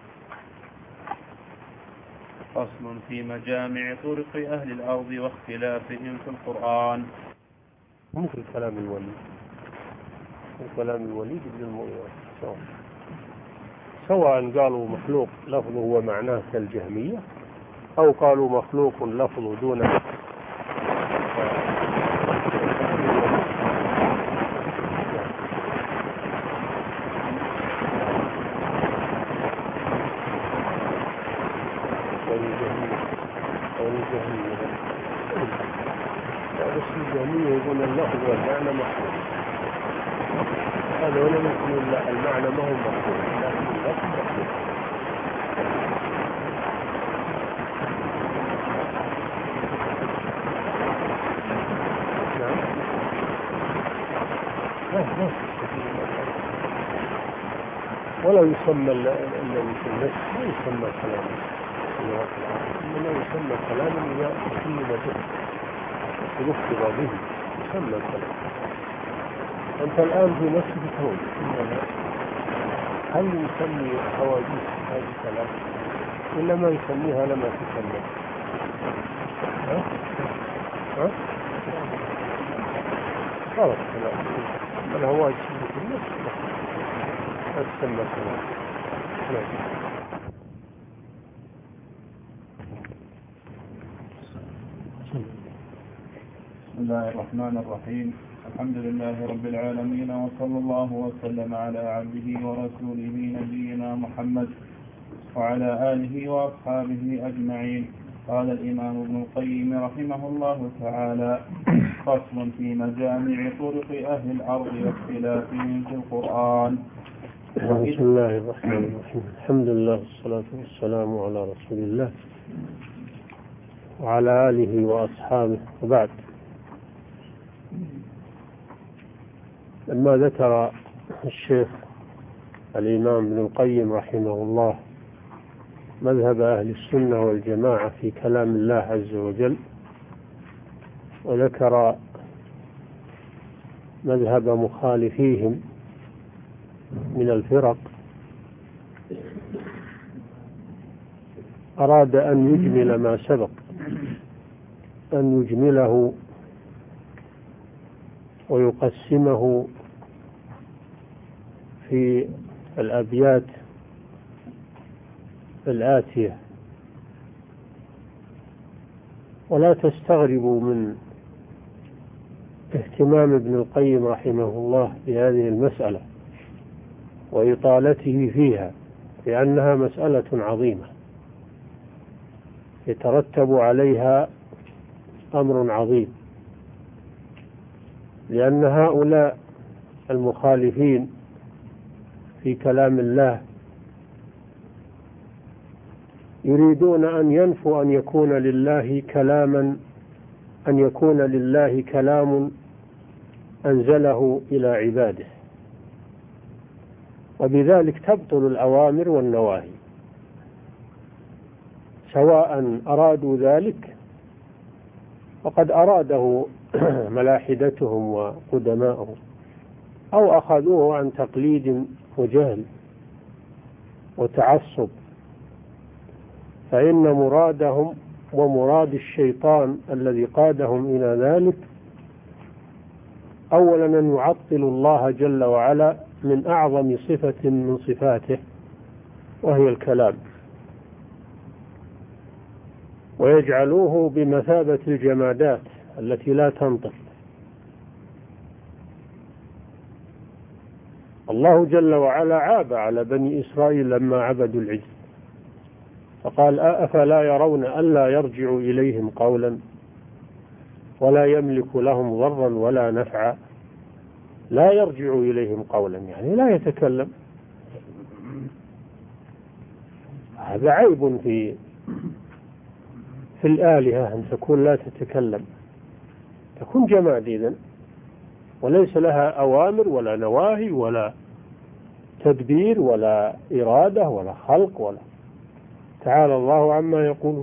فصل في مجامع طرق أهل الأرض واختلافهم في القرآن. مثل كلام الوليد، كلام الوليد بن المغيرة سواء قالوا مخلوق لفظه ومعناه كالجهمية، أو قالوا مخلوق لفظه دون الجهمية يقول اللفظ والمعنى مخلوق. هذا ولا يمكن المعنى ما هو مخلوق، لكن اللفظ مخلوق. ولا يسمى الذي في النفس لا يسمى كلاما، إنما يسمى كلاما إذا أسلم به ولفظ به يسمى كلام. أنت الآن في نفسك تقول هل يسمي حوادث هذه كلام ولا ما يسميها لما تسمى؟ غلط كلام. الهواء يسمى في النفس ما تسمى كلام. بسم الله الرحمن الرحيم. الحمد لله رب العالمين، وصلى الله وسلم على عبده ورسوله نبينا محمد وعلى آله وأصحابه أجمعين. قال الإمام ابن القيم رحمه الله تعالى: فصل في مجامع طرق أهل الأرض واختلافهم في القرآن. بسم الله الرحمن الرحيم. الحمد لله والصلاة والسلام على رسول الله وعلى آله وأصحابه، وبعد. لما ذكر الشيخ الإمام ابن القيم رحمه الله مذهب أهل السنة والجماعة في كلام الله عز وجل، وذكر مذهب مخالفيهم من الفرق، أراد أن يجمل ما سبق، أن يجمله ويقسمه في الأبيات الآتية. ولا تستغربوا من اهتمام ابن القيم رحمه الله بهذه المسألة وإطالته فيها، لأنها مسألة عظيمة يترتب عليها أمر عظيم، لأن هؤلاء المخالفين في كلام الله يريدون أن ينفوا أن يكون لله كلام أنزله إلى عباده، وبذلك تبطل الأوامر والنواهي، سواء أرادوا ذلك وقد أراده ملاحدتهم وقدماؤهم، أو أخذوه عن تقليد وجهل وتعصب، فإن مرادهم ومراد الشيطان الذي قادهم إلى ذلك أولا أن يعطلوا الله جل وعلا من أعظم صفة من صفاته وهي الكلام، ويجعلوه بمثابة الجمادات التي لا تنطق. الله جل وعلا عاب على بني إسرائيل لما عبدوا العجل، فقال أفلا يرون ألا يرجع إليهم قولا ولا يملك لهم ضرا ولا نفعا. لا يرجع إليهم قولا يعني لا يتكلم. هذا عيب في الآلهة أن تكون لا تتكلم، تكون جماد إذن، وليس لها أوامر ولا نواهي ولا تدبير ولا إرادة ولا خلق ولا. تعالى الله عما يقولون.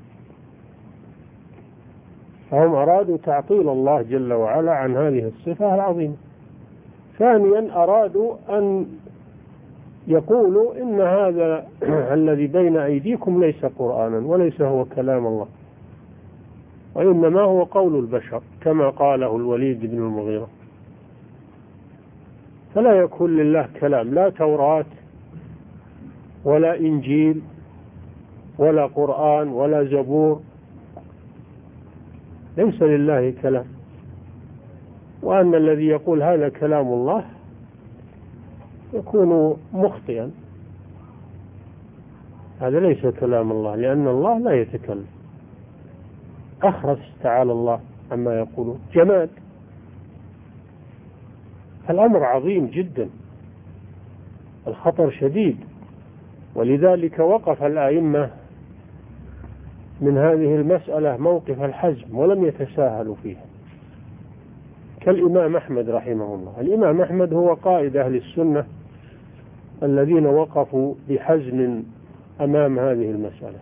فهم أرادوا تعطيل الله جل وعلا عن هذه الصفة العظيمة. ثانيا أرادوا أن يقولوا إن هذا الذي بين أيديكم ليس قرآنا وليس هو كلام الله، وإنما هو قول البشر كما قاله الوليد بن المغيرة. فلا يكون لله كلام، لا توراة ولا إنجيل ولا قرآن ولا زبور، ليس لله كلام. وأن الذي يقول هذا كلام الله يكون مخطئا، هذا ليس كلام الله، لأن الله لا يتكلم. أخرس تعالى الله عما يقولون، جماد. الأمر عظيم جدا، الخطر شديد، ولذلك وقف الأئمة من هذه المسألة موقف الحزم ولم يتساهلوا فيها، كالإمام أحمد رحمه الله. الإمام أحمد هو قائد أهل السنة الذين وقفوا بحزم أمام هذه المسألة،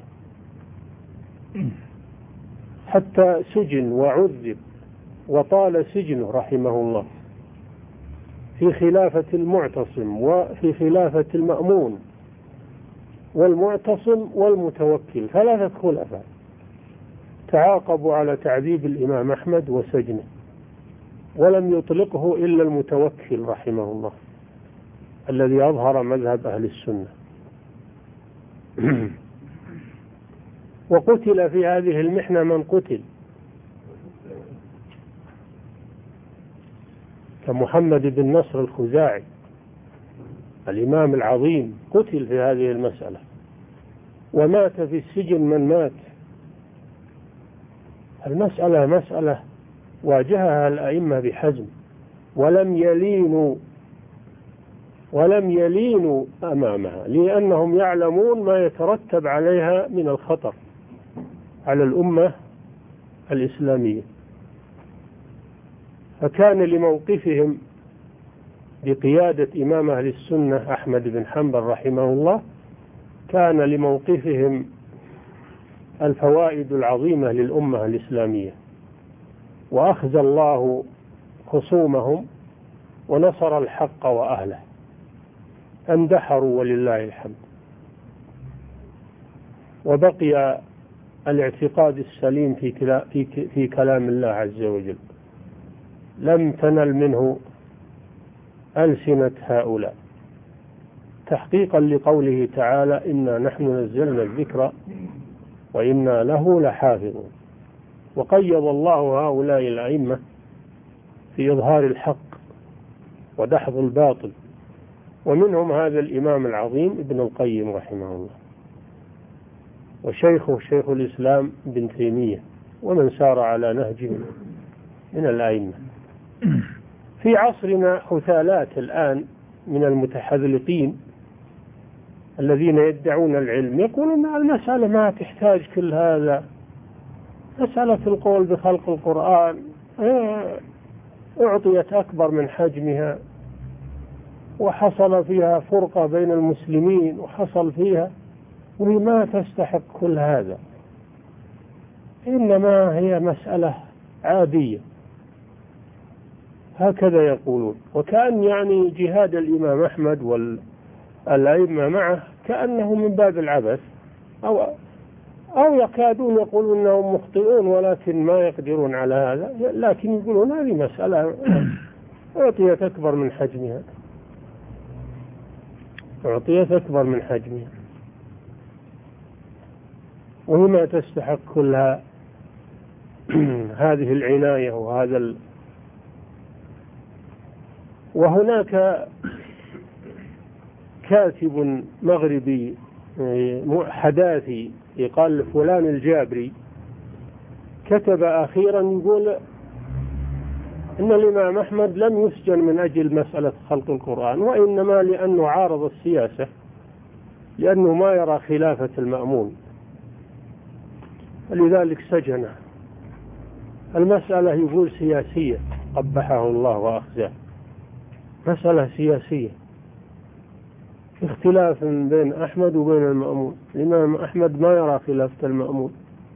حتى سجن وعذب وطال سجنه رحمه الله في خلافة المعتصم وفي خلافة المأمون والمعتصم والمتوكل، 3 خلفاء تعاقبوا على تعذيب الإمام أحمد وسجنه، ولم يطلقه إلا المتوكل رحمه الله الذي أظهر مذهب أهل السنة. وقتل في هذه المحنة من قتل، كمحمد بن نصر الخزاعي الإمام العظيم، قتل في هذه المسألة، ومات في السجن من مات. المسألة مسألة واجهها الأئمة بحزم، ولم يلينوا أمامها، لأنهم يعلمون ما يترتب عليها من الخطر على الأمة الإسلامية. فكان لموقفهم بقيادة إمام أهل السنة أحمد بن حنبل رحمه الله، كان لموقفهم الفوائد العظيمة للأمة الإسلامية، وأخزى الله خصومهم ونصر الحق وأهله، اندحروا ولله الحمد. وبقي الاعتقاد السليم في كلام الله عز وجل، لم تنل منه ألسنة هؤلاء، تحقيقا لقوله تعالى إنا نحن نزلنا الذكر وإنا له لحافظون. وقيض الله هؤلاء الأئمة في إظهار الحق ودحض الباطل، ومنهم هذا الإمام العظيم ابن القيم رحمه الله، وشيخه شيخ الإسلام ابن تيمية، ومن سار على نهجه من الأئمة. في عصرنا حثالات الآن من المتحذلقين الذين يدعون العلم، يقولون المسألة ما تحتاج كل هذا، مسألة القول بخلق القرآن أعطيت أكبر من حجمها، وحصل فيها فرقة بين المسلمين، وحصل فيها، وهي ما تستحق كل هذا، إنما هي مسألة عادية. هكذا يقولون، وكأن يعني جهاد الإمام أحمد والأئمة معه كأنه من باب العبث، أو يكادون يقولون أنهم مخطئون ولكن ما يقدرون على هذا، لكن يقولون هذه مسألة أعطيت أكبر من حجمها، أعطيت أكبر من حجمها، وهما تستحق كلها هذه العناية وهذا وهناك كاتب مغربي حداثي يقال فلان الجابري كتب أخيرا يقول إن الإمام أحمد لم يسجن من أجل مسألة خلق القرآن، وإنما لأنه عارض السياسة، لأنه ما يرى خلافة المأمون لذلك سجنه. المسألة يقول سياسية قبحه الله وأخزاه، مسألة سياسية، اختلاف بين أحمد وبين المأمون. الإمام أحمد ما يرى خلافة المأمون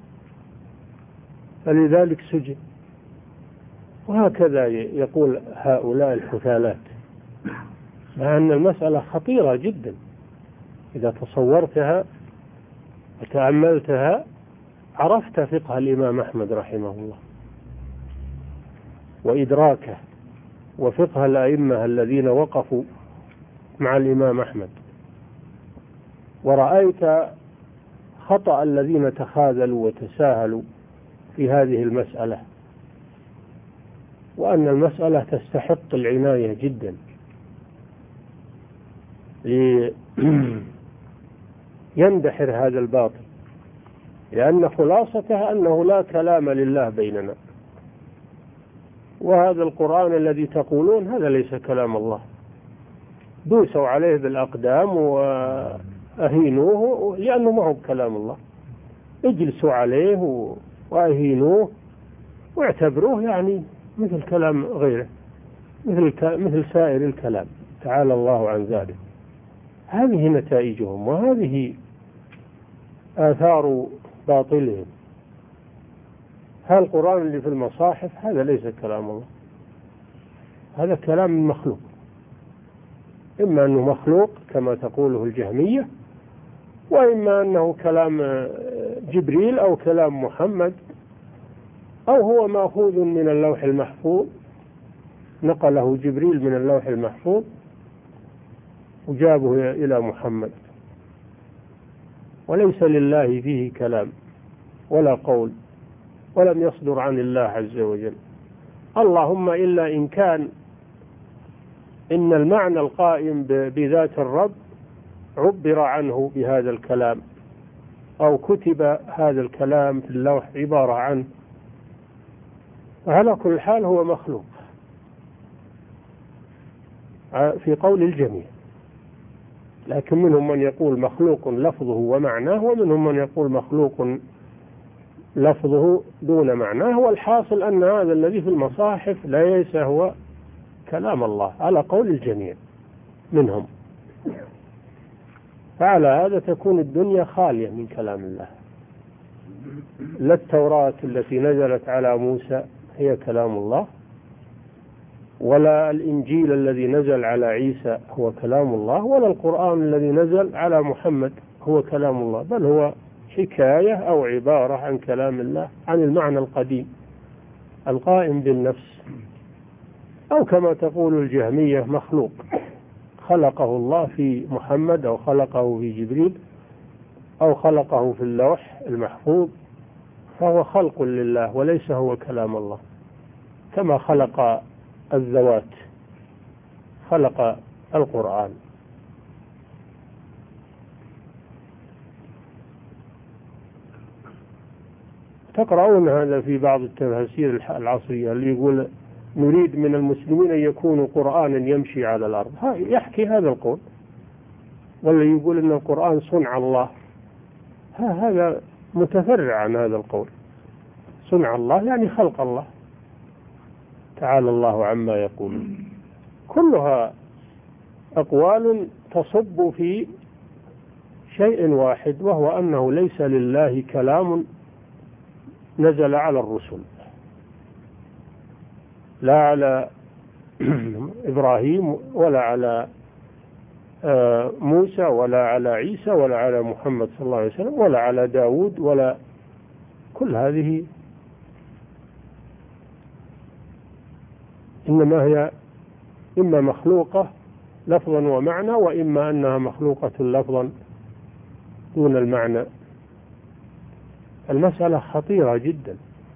فلذلك سجن. وهكذا يقول هؤلاء الحثالات، مع أن المسألة خطيرة جدا إذا تصورتها وتأملتها عرفت فقه الإمام أحمد رحمه الله وإدراكه وفقه الأئمة الذين وقفوا مع الإمام أحمد، ورأيت خطأ الذين تخاذلوا وتساهلوا في هذه المسألة، وأن المسألة تستحق العناية جدا ليندحر هذا الباطل، لأن خلاصتها أنه لا كلام لله بيننا، وهذا القرآن الذي تقولون هذا ليس كلام الله. دوسوا عليه بالأقدام وأهينوه لأنه ما هو كلام الله، اجلسوا عليه وأهينوه واعتبروه يعني مثل كلام غيره، مثل سائر الكلام، تعالى الله عن ذلك. هذه نتائجهم وهذه آثار باطلهم. هذا القرآن اللي في المصاحف هذا ليس كلام الله، هذا كلام مخلوق، إما أنه مخلوق كما تقوله الجهمية، وإما أنه كلام جبريل أو كلام محمد، أو هو مأخوذ من اللوح المحفوظ، نقله جبريل من اللوح المحفوظ وجابه إلى محمد، وليس لله فيه كلام ولا قول، ولم يصدر عن الله عز وجل. اللهم إلا إن كان إن المعنى القائم بذات الرب عبر عنه بهذا الكلام، أو كتب هذا الكلام في اللوح عبارة عنه، وعلى كل حال هو مخلوق في قول الجميع. لكن منهم من يقول مخلوق لفظه ومعناه، ومنهم من يقول مخلوق لفظه دون معناه، والحاصل أن هذا الذي في المصاحف ليس هو كلام الله على قول الجميع منهم. فعلى هذا تكون الدنيا خالية من كلام الله. لا التوراة التي نزلت على موسى هي كلام الله، ولا الإنجيل الذي نزل على عيسى هو كلام الله، ولا القرآن الذي نزل على محمد هو كلام الله، بل هو حكاية أو عبارة عن كلام الله، عن المعنى القديم القائم بالنفس، أو كما تقول الجهمية مخلوق خلقه الله في محمد، أو خلقه في جبريل، أو خلقه في اللوح المحفوظ، فهو خلق لله وليس هو كلام الله، كما خلق الذوات خلق القرآن. تقرؤون هذا في بعض التفاسير العصرية اللي يقول نريد من المسلمين أن يكونوا قرآنا يمشي على الأرض، يحكي هذا القول، ولا يقول أن القرآن صنع الله، هذا متفرع عن هذا القول. صنع الله يعني خلق الله، تعالى الله عما يقولون. كلها أقوال تصب في شيء واحد، وهو أنه ليس لله كلام نزل على الرسل، لا على إبراهيم ولا على موسى ولا على عيسى ولا على محمد صلى الله عليه وسلم ولا على داود، ولا كل هذه إنما هي إما مخلوقة لفظا ومعنى، وإما أنها مخلوقة لفظا دون المعنى. المسألة خطيرة جدا،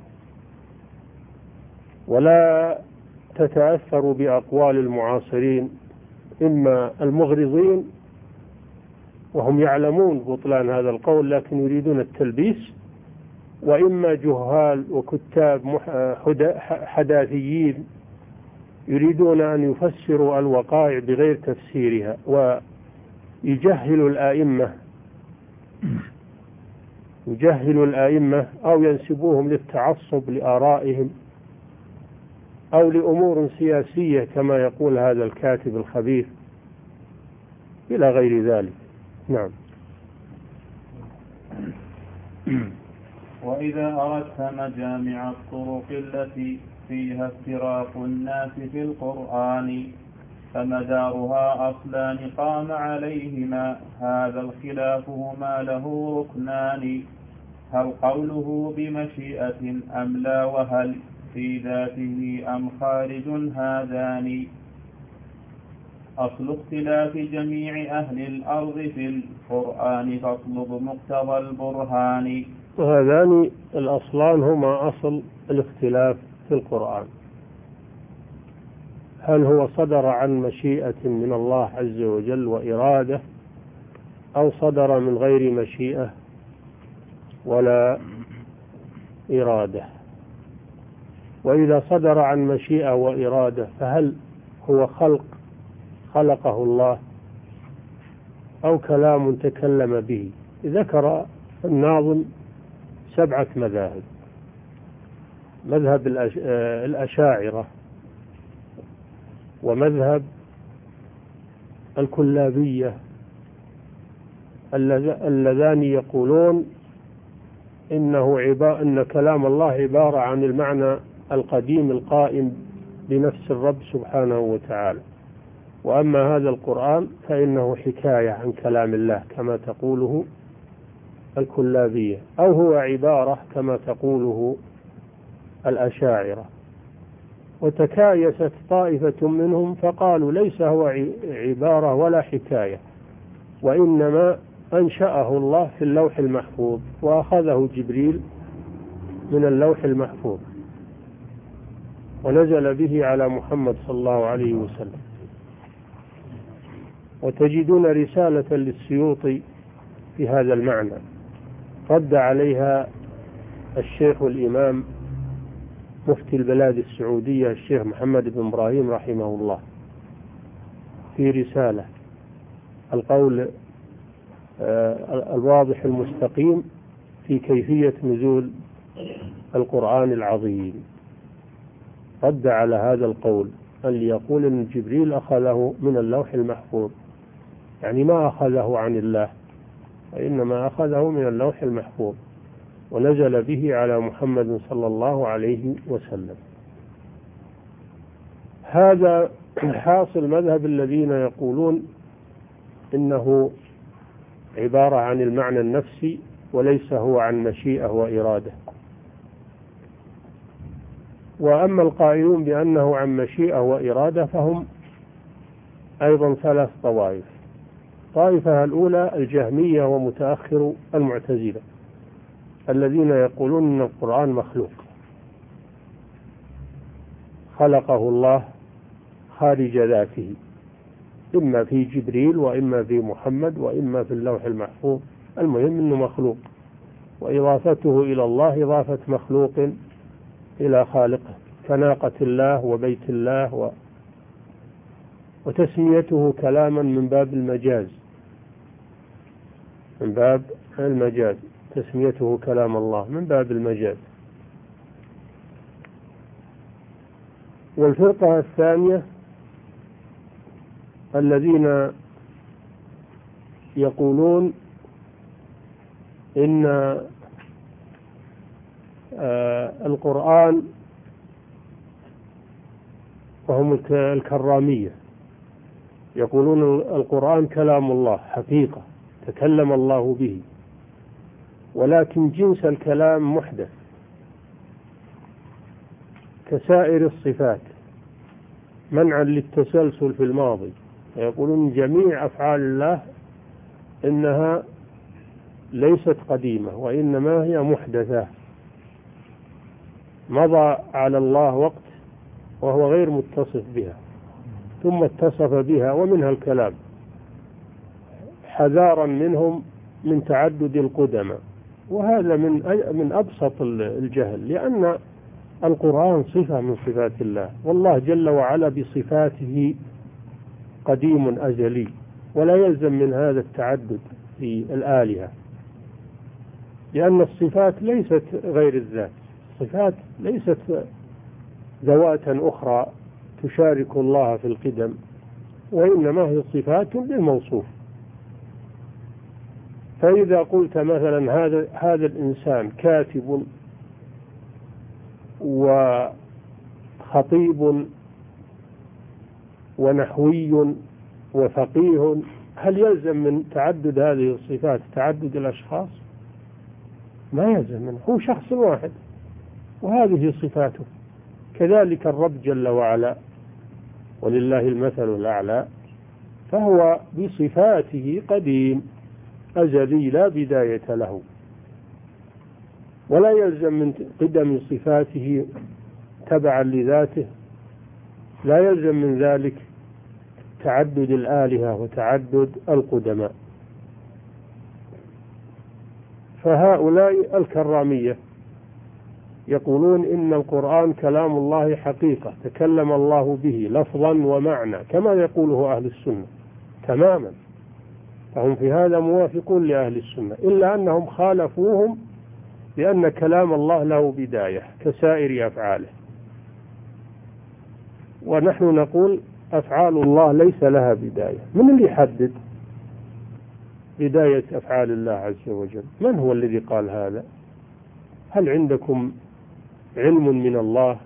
ولا تتأثر بأقوال المعاصرين، إما المغرضين وهم يعلمون بطلان هذا القول لكن يريدون التلبيس، وإما جهال وكتاب حداثيين يريدون أن يفسروا الوقائع بغير تفسيرها ويجهلوا الآئمة أو ينسبوهم للتعصب لآرائهم أو لأمور سياسية كما يقول هذا الكاتب الخبيث إلى غير ذلك. نعم. وإذا أردت مجامع الطرق التي فيها افتراق الناس في القرآن فمدارها أصلان قام عليهما هذا الخلاف هما له ركنان، هل قوله بمشيئة أم لا، وهل في ذاته أم خارج هذان. أصل اختلاف جميع أهل الأرض في القرآن فاطلب مقتضى البرهان. وهذان الأصلان هما أصل الاختلاف في القرآن، هل هو صدر عن مشيئة من الله عز وجل وإرادة أو صدر من غير مشيئة ولا إرادة. وإذا صدر عن مشيئة وإرادة فهل هو خلقه الله أو كلام تكلم به. ذكر الناظم 7 مذاهب: مذهب الأشاعرة، ومذهب الكلابية اللذان يقولون إن كلام الله عبارة عن المعنى القديم القائم بنفس الرب سبحانه وتعالى، وأما هذا القرآن فإنه حكاية عن كلام الله كما تقوله الكلابية، أو هو عبارة كما تقوله الأشاعرة. وتكايست طائفة منهم فقالوا ليس هو عبارة ولا حكاية، وإنما أنشأه الله في اللوح المحفوظ، وأخذه جبريل من اللوح المحفوظ ونزل به على محمد صلى الله عليه وسلم. وتجدون رسالة للسيوطي في هذا المعنى رد عليها الشيخ الإمام مفتي البلاد السعودية الشيخ محمد بن إبراهيم رحمه الله في رسالة القول الواضح المستقيم في كيفية نزول القرآن العظيم. رد على هذا القول اللي يقول أن جبريل أخذه من اللوح المحفوظ، يعني ما أخذه عن الله وإنما أخذه من اللوح المحفوظ ونزل به على محمد صلى الله عليه وسلم. هذا حاصل مذهب الذين يقولون إنه عبارة عن المعنى النفسي وليس هو عن مشيئة وإرادة. وأما القائلون بأنه عن مشيئة وإرادة فهم أيضا 3 طوائف. الطائفة الأولى الجهمية ومتأخر المعتزلة الذين يقولون أن القرآن مخلوق، خلقه الله خارج ذاته، إما في جبريل وإما في محمد وإما في اللوح المحفوظ، المهم أنه مخلوق، وإضافته إلى الله إضافة مخلوق إلى خالقه كناقة الله وبيت الله وتسميته كلاما من باب المجاز، تسميته كلام الله من باب المجاز. والفرقة الثانية الذين يقولون إن القرآن، وهم الكرامية، يقولون القرآن كلام الله حقيقة تكلم الله به، ولكن جنس الكلام محدث كسائر الصفات منعا للتسلسل في الماضي. يقولون جميع أفعال الله إنها ليست قديمة وإنما هي محدثة، مضى على الله وقت وهو غير متصف بها ثم اتصف بها، ومنها الكلام حذارا منهم من تعدد القدماء، وهذا من أبسط الجهل، لأن القرآن صفة من صفات الله، والله جل وعلا بصفاته قديم أزلي، ولا يلزم من هذا التعدد في الآلهة، لأن الصفات ليست غير الذات، الصفات ليست ذواتا أخرى تشارك الله في القدم، وإنما هي صفات للموصوف. فإذا قلت مثلا هذا الإنسان كاتب وخطيب ونحوي وفقيه، هل يلزم من تعدد هذه الصفات تعدد الأشخاص؟ ما يلزم منه، هو شخص واحد وهذه صفاته. كذلك الرب جل وعلا ولله المثل الأعلى، فهو بصفاته قديم أزلي لا بداية له، ولا يلزم من قدم صفاته تبعا لذاته، لا يلزم من ذلك تعدد الآلهة وتعدد القدماء. فهؤلاء الكرامية يقولون إن القرآن كلام الله حقيقة، تكلم الله به لفظا ومعنى كما يقوله أهل السنة تماما، فهم في هذا موافقون لأهل السنة، إلا أنهم خالفوهم لأن كلام الله له بداية كسائر أفعاله، ونحن نقول أفعال الله ليس لها بداية. من اللي يحدد بداية أفعال الله عز وجل؟ من هو الذي قال هذا؟ هل عندكم علم من الله،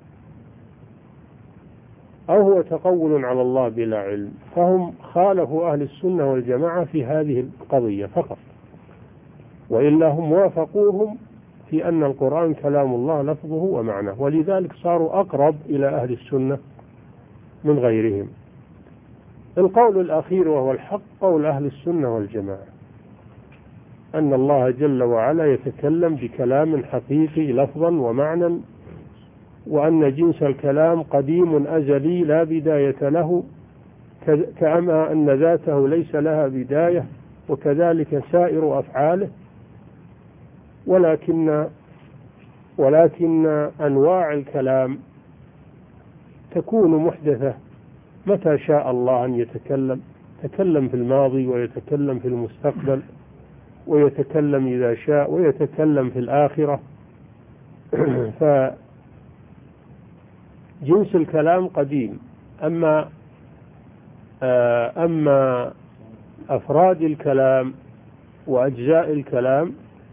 أو هو تقول على الله بلا علم؟ فهم خالفوا أهل السنة والجماعة في هذه القضية فقط، وإلا هم وافقوهم في أن القرآن كلام الله لفظه ومعناه، ولذلك صاروا أقرب إلى أهل السنة من غيرهم. القول الأخير وهو الحق قول أهل السنة والجماعة، أن الله جل وعلا يتكلم بكلام حقيقي لفظا ومعنى، وأن جنس الكلام قديم أزلي لا بداية له، كما أن ذاته ليس لها بداية، وكذلك سائر أفعاله، ولكن أنواع الكلام تكون محدثة متى شاء الله أن يتكلم في الماضي، ويتكلم في المستقبل، ويتكلم إذا شاء، ويتكلم في الآخرة. فجنس الكلام قديم. أما أفراد الكلام وأجزاء الكلام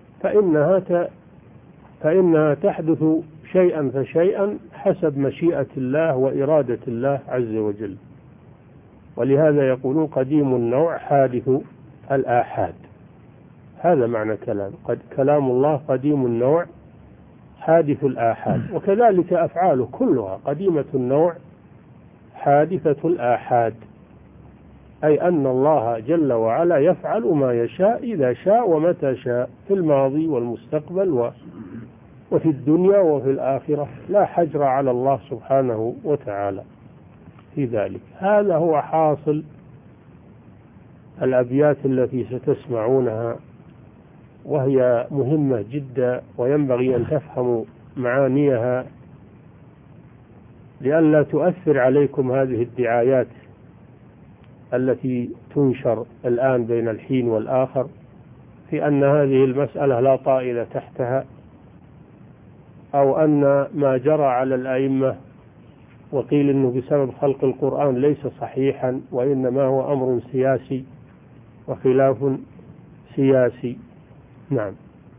فإنها تحدث شيئا فشيئا حسب مشيئة الله وإرادة الله عز وجل، ولهذا يقولون قديم النوع حادث الآحاد. هذا معنى كلام الله قديم النوع حادث الآحاد، وكذلك أفعاله كلها قديمة النوع حادثة الآحاد، أي أن الله جل وعلا يفعل ما يشاء إذا شاء ومتى شاء، في الماضي والمستقبل وفي الدنيا وفي الآخرة، لا حجر على الله سبحانه وتعالى في ذلك. هذا هو حاصل الأبيات التي ستسمعونها، وهي مهمة جدا، وينبغي أن تفهموا معانيها لئلا تؤثر عليكم هذه الدعايات التي تنشر الآن بين الحين والآخر في أن هذه المسألة لا طائل تحتها، أو أن ما جرى على الأئمة وقيل أنه بسبب خلق القرآن ليس صحيحا، وإنما هو أمر سياسي وخلاف سياسي. نعم.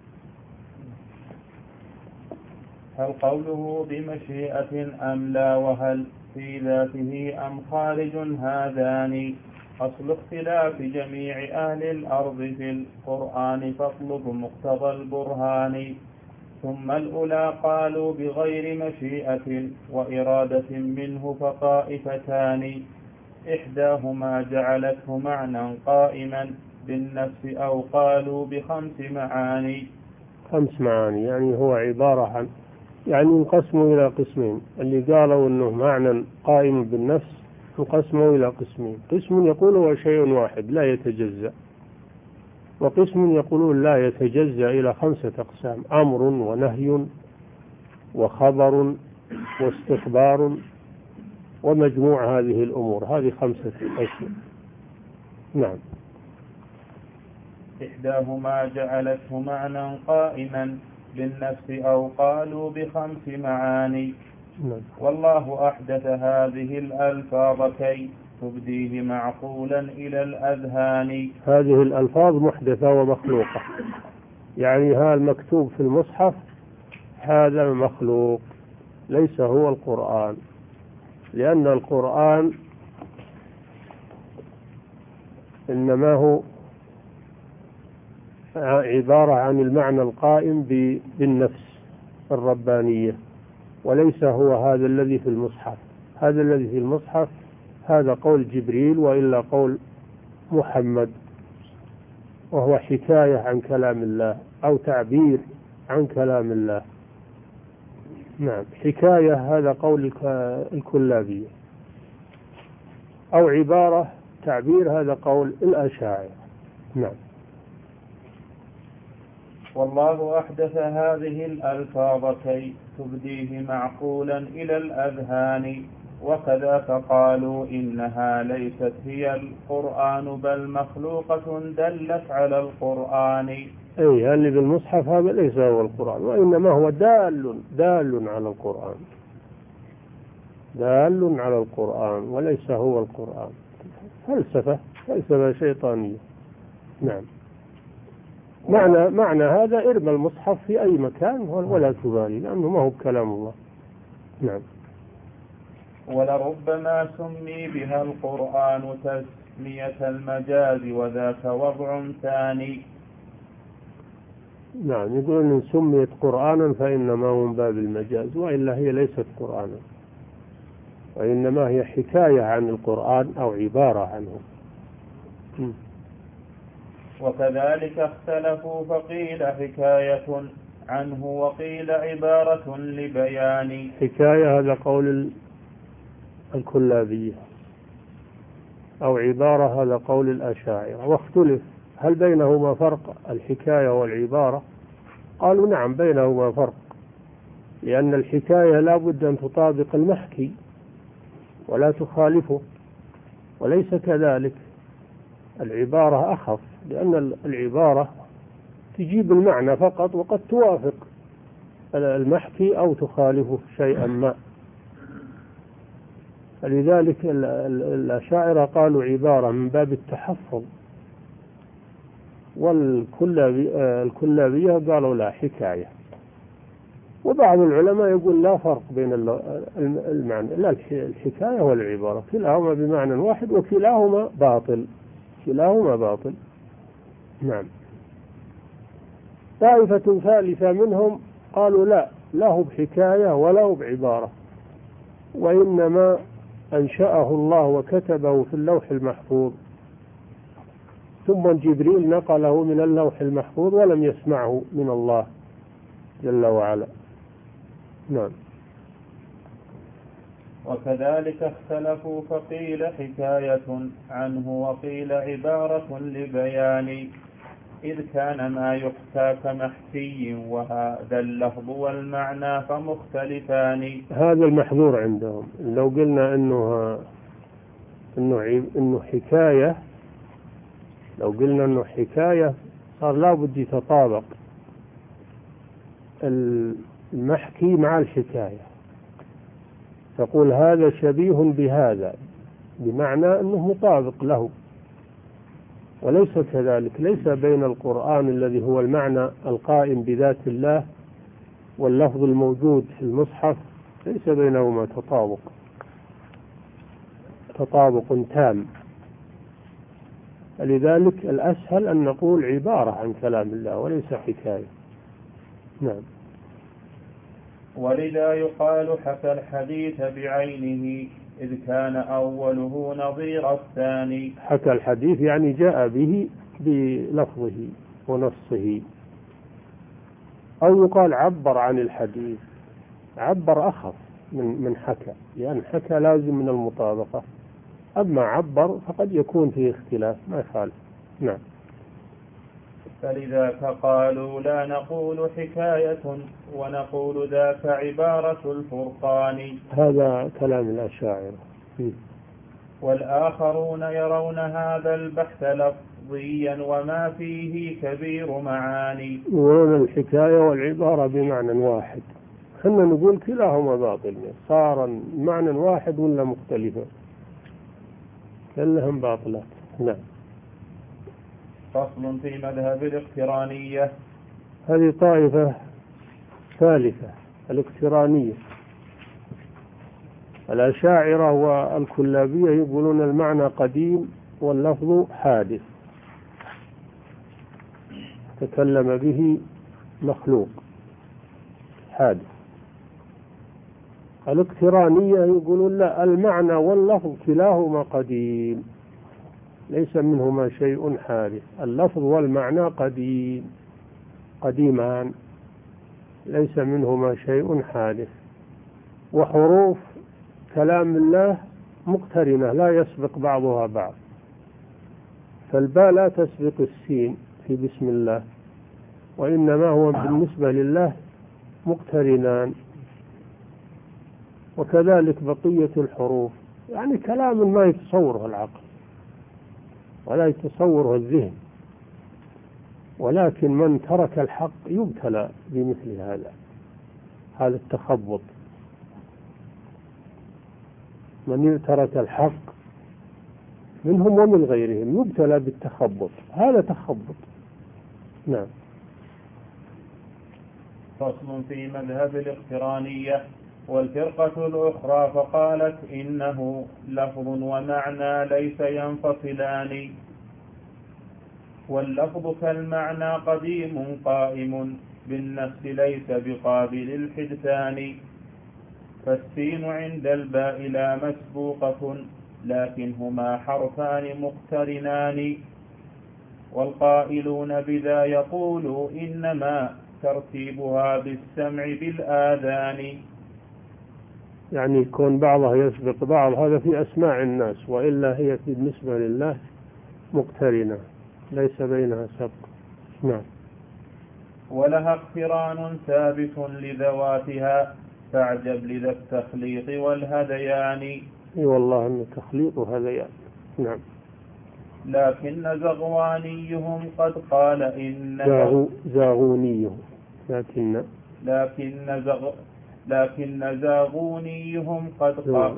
هل قوله بمشيئة أم لا، وهل في ذاته أم خارج، هذان أصل اختلاف جميع أهل الأرض في القرآن، فاطلب مقتضى البرهان. ثم الأولى قالوا بغير مشيئة وإرادة منه فطائفتان، إحداهما جعلته معنى قائما بالنفس، أو قالوا بخمس معاني. 5 معاني، يعني هو عبارة عن، يعني انقسموا إلى قسمين. اللي قالوا أنه معنى قائم بالنفس انقسموا إلى قسمين. قسم يقول هو شيء واحد لا يتجزأ، وقسم يقولون لا، يتجزأ إلى 5 أقسام: أمر ونهي وخبر واستخبار ومجموع هذه الأمور. هذه 5 أشياء. نعم. إحداهما جعلته معنى قائما بالنفس أو قالوا ب5 معاني. نعم. والله أحدث هذه الألفاظ كي تبديه معقولا إلى الأذهان. هذه الألفاظ محدثة ومخلوقة، يعني هذا المكتوب في المصحف هذا المخلوق، ليس هو القرآن، لأن القرآن إنما هو عبارة عن المعنى القائم بالنفس الربانية، وليس هو هذا الذي في المصحف. هذا الذي في المصحف هذا قول جبريل، وإلا قول محمد، وهو حكاية عن كلام الله أو تعبير عن كلام الله. نعم. حكاية هذا قول الكلابية، أو عبارة تعبير هذا قول الأشاعرة. نعم. والله أحدث هذه الألفاظ كي تبديه معقولا إلى الأذهان. وكذا فقالوا إنها ليست هي القرآن بل مخلوقة دلت على القرآن. أي اللي بالمصحف هذا ليس هو القرآن، وإنما هو دال على القرآن، دال على القرآن، وليس هو القرآن. فلسفة شيطانية. نعم. معنى هذا ارمى المصحف في أي مكان ولا تبالي، لأنه ما هو بكلام الله. نعم. ولربما سمي بها القرآن تسمية المجاز، وذاك وضع ثاني. نعم. يقول إن سميت قرآنا فإنما هو من باب المجاز، وإلا هي ليست قرآنا، وإنما هي حكاية عن القرآن أو عبارة عنه. وكذلك اختلفوا فقيل حكاية عنه وقيل عبارة لبيان. حكاية هذا قول الكلابية، أو عبارة هذا قول الأشاعرة. واختلف هل بينهما فرق الحكاية والعبارة؟ قالوا نعم بينهما فرق، لأن الحكاية لا بد أن تطابق المحكي ولا تخالفه، وليس كذلك العبارة أخف، لأن العبارة تجيب المعنى فقط، وقد توافق المحكي أو تخالفه شيئا ما. فلذلك الأشاعرة قالوا عبارة من باب التحفظ، والكلابية قالوا لا، حكاية. وبعض العلماء يقول لا فرق بين المعنى، لا الحكاية والعبارة كلاهما بمعنى واحد، وكلاهما باطل، كلاهما باطل. نعم. طائفة ثالثة منهم قالوا لا، له بحكاية وله بعبارة، وإنما أنشأه الله وكتبه في اللوح المحفوظ، ثم جبريل نقله من اللوح المحفوظ ولم يسمعه من الله جل وعلا. نعم. وكذلك اختلفوا فقيل حكاية عنه وقيل عبارة لبيان. إذ كان ما يحكى كمحكي، وهذا اللفظ والمعنى فمختلفان. هذا المحظور عندهم. لو قلنا إنه حكاية، لو قلنا إنه حكاية صار لابد يتطابق المحكي مع الحكاية، تقول هذا شبيه بهذا، بمعنى أنه مطابق له، وليس كذلك. ليس بين القرآن الذي هو المعنى القائم بذات الله واللفظ الموجود في المصحف ليس بينهما تطابق تام. لذلك الأسهل أن نقول عبارة عن كلام الله وليس حكاية. نعم. ولذا يقال حكى الحديث بعينه، إذ كان أوله نظير الثاني. حكى الحديث يعني جاء به بلفظه ونصه. أو يقال عبر عن الحديث. عبر أخف من حكى، لأن حكى لازم من المطابقة، أما عبر فقد يكون فيه اختلاف ما يخالف. نعم. فلذاك قالوا لا نقول حكاية ونقول ذاك عبارة الفرقان. هذا كلام الأشاعرة. والآخرون يرون هذا البحث لفظيا وما فيه كبير معاني. يقولون الحكاية والعبارة بمعنى واحد، خلنا نقول كلاهما باطل، صار معنى واحد ولا مختلفة، كلهم باطلات. نعم. فصل في مذهب الاقترانية. هذه طائفة ثالثة، الاقترانية. الأشاعرة والكلابية يقولون المعنى قديم واللفظ حادث، تكلم به مخلوق حادث. الاقترانية يقولون لا، المعنى واللفظ كلاهما قديم، ليس منهما شيء حادث. اللفظ والمعنى قديمان، ليس منهما شيء حادث. وحروف كلام الله مقترنة لا يسبق بعضها بعض، فالباء لا تسبق السين في بسم الله، وإنما هو بالنسبة لله مقترنان. وكذلك بقية الحروف، يعني كلام ما يتصوره العقل ولا يتصوره الذهن، ولكن من ترك الحق يبتلى بمثل هذا التخبط. من ترك الحق منهم ومن غيرهم يبتلى بالتخبط، هذا تخبط. نعم. فصل في مذهب الاقترانية. والفرقة الأخرى فقالت إنه لفظ ومعنى ليس ينفصلان، واللفظ كالمعنى قديم قائم بالنفس ليس بقابل الحدثان. فالسين عند الباء لا مسبوقة لكنهما حرفان مقترنان. والقائلون بذا يقولوا إنما ترتيبها بالسمع بالآذان. يعني يكون بعضها يسبق بعض، هذا في أسماع الناس، وإلا هي بالنسبة لله مقترنة ليس بينها سبق. نعم. ولها اقتران ثابت لذواتها فاعجب لذا التخليط والهذيان. اي والله ان تخليط وهذيان. نعم. لكن زغوانيهم قد قال إن زاغونيهم لكن زاغونيهم قد قال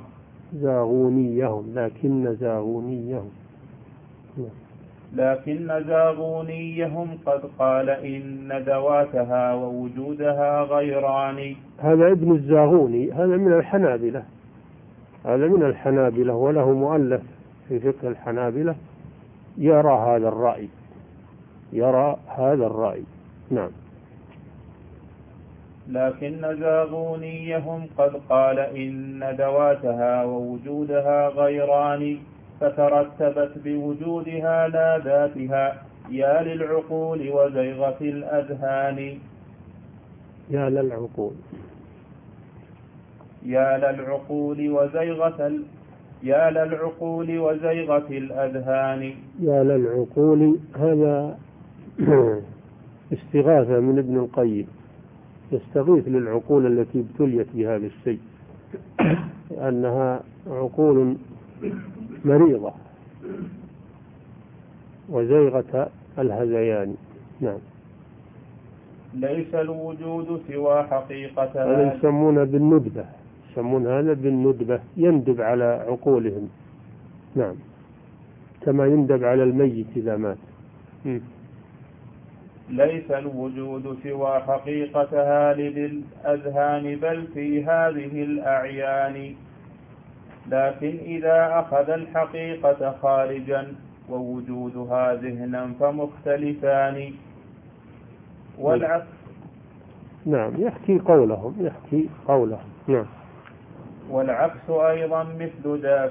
لكن زاغونيهم قد قال إن ذواتها ووجودها غيران. هذا ابن الزاغوني، هذا من الحنابلة، وله مؤلف في فقه الحنابلة يرى هذا الرأي. نعم. لكن زاغونيهم قد قال إن ذواتها ووجودها غيران، فترتبت بوجودها لا ذاتها يا للعقول وزيغة الأذهان. يا للعقول هذا استغاثة من ابن القيم، يستغيث للعقول التي ابتليت بهذا الشيء، لأنها عقول مريضة وزيغة الهذيان. نعم. ليس الوجود سوى حقيقتها. هذا يسمون هذا بالندبة، يندب على عقولهم. نعم. كما يندب على الميت إذا مات. ليس الوجود سوى حقيقتها للأذهان بل في هذه الأعيان. لكن إذا أخذ الحقيقة خارجا ووجودها ذهنا فمختلفان. والعكس. نعم. يحكي قولهم. نعم. والعكس أيضا مثل ذا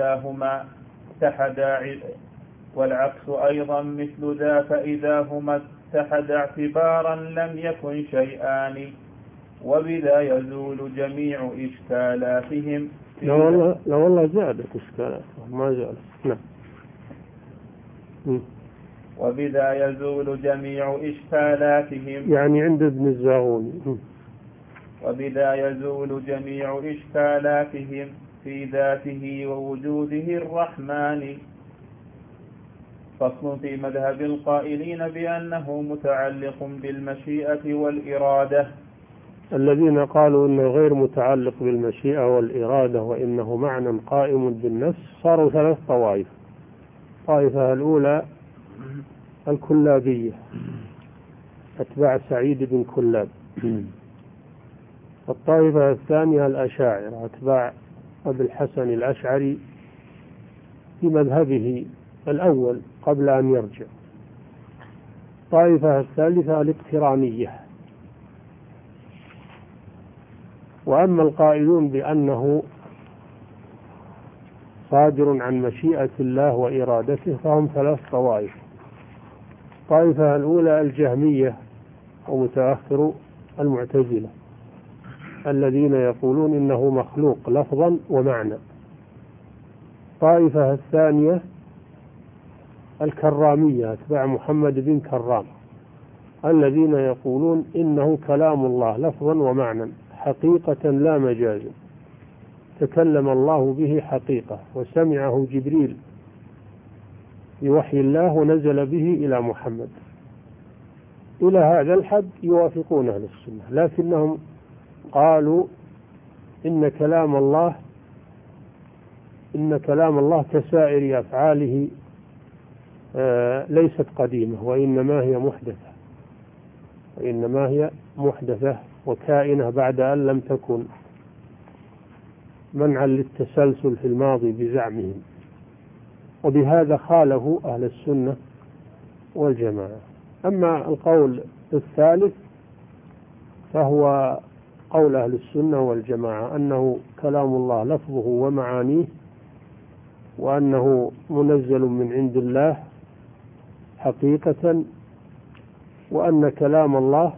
فإذا هما اتحدا اعتبارا لم يكن شيئان، وبذا يزول جميع إشكالاتهم. لا والله زادت إشكالاتهم ما زالت. نعم. وبذا يزول جميع إشكالاتهم. يعني عند ابن الزاغوني. وبذا يزول جميع إشكالاتهم في ذاته ووجوده الرحمن. فصل في مذهب القائلين بأنه متعلق بالمشيئة والإرادة. الذين قالوا إنه غير متعلق بالمشيئة والإرادة وإنه معنى قائم بالنفس صاروا 3 طوائف. الطائفة الأولى الكلابية أتباع سعيد بن كلاب. الطائفة الثانية الأشاعرة أتباع أبي الحسن الأشعري في مذهبه الأول قبل أن يرجع. الطائفة الثالثة الاقترانية. وأما القائلون بأنه صادر عن مشيئة الله وإرادته فهم 3 طوائف. الطائفة الأولى الجهمية ومتأخر المعتزلة الذين يقولون إنه مخلوق لفظا ومعنى. الطائفة الثانية الكرامية أتباع محمد بن كرام الذين يقولون إنه كلام الله لفظا ومعنى حقيقة لا مجازا، تكلم الله به حقيقة وسمعه جبريل بوحي الله ونزل به إلى محمد. إلى هذا الحد يوافقون أهل السنة، لكنهم قالوا إن كلام الله كسائر أفعاله ليست قديمة وإنما هي محدثة وكائنة بعد أن لم تكن، منعا للتسلسل في الماضي بزعمهم. وبهذا خالفوا أهل السنة والجماعة. أما القول الثالث فهو قول أهل السنة والجماعة أنه كلام الله لفظه ومعانيه، وأنه منزل من عند الله حقيقة، وأن كلام الله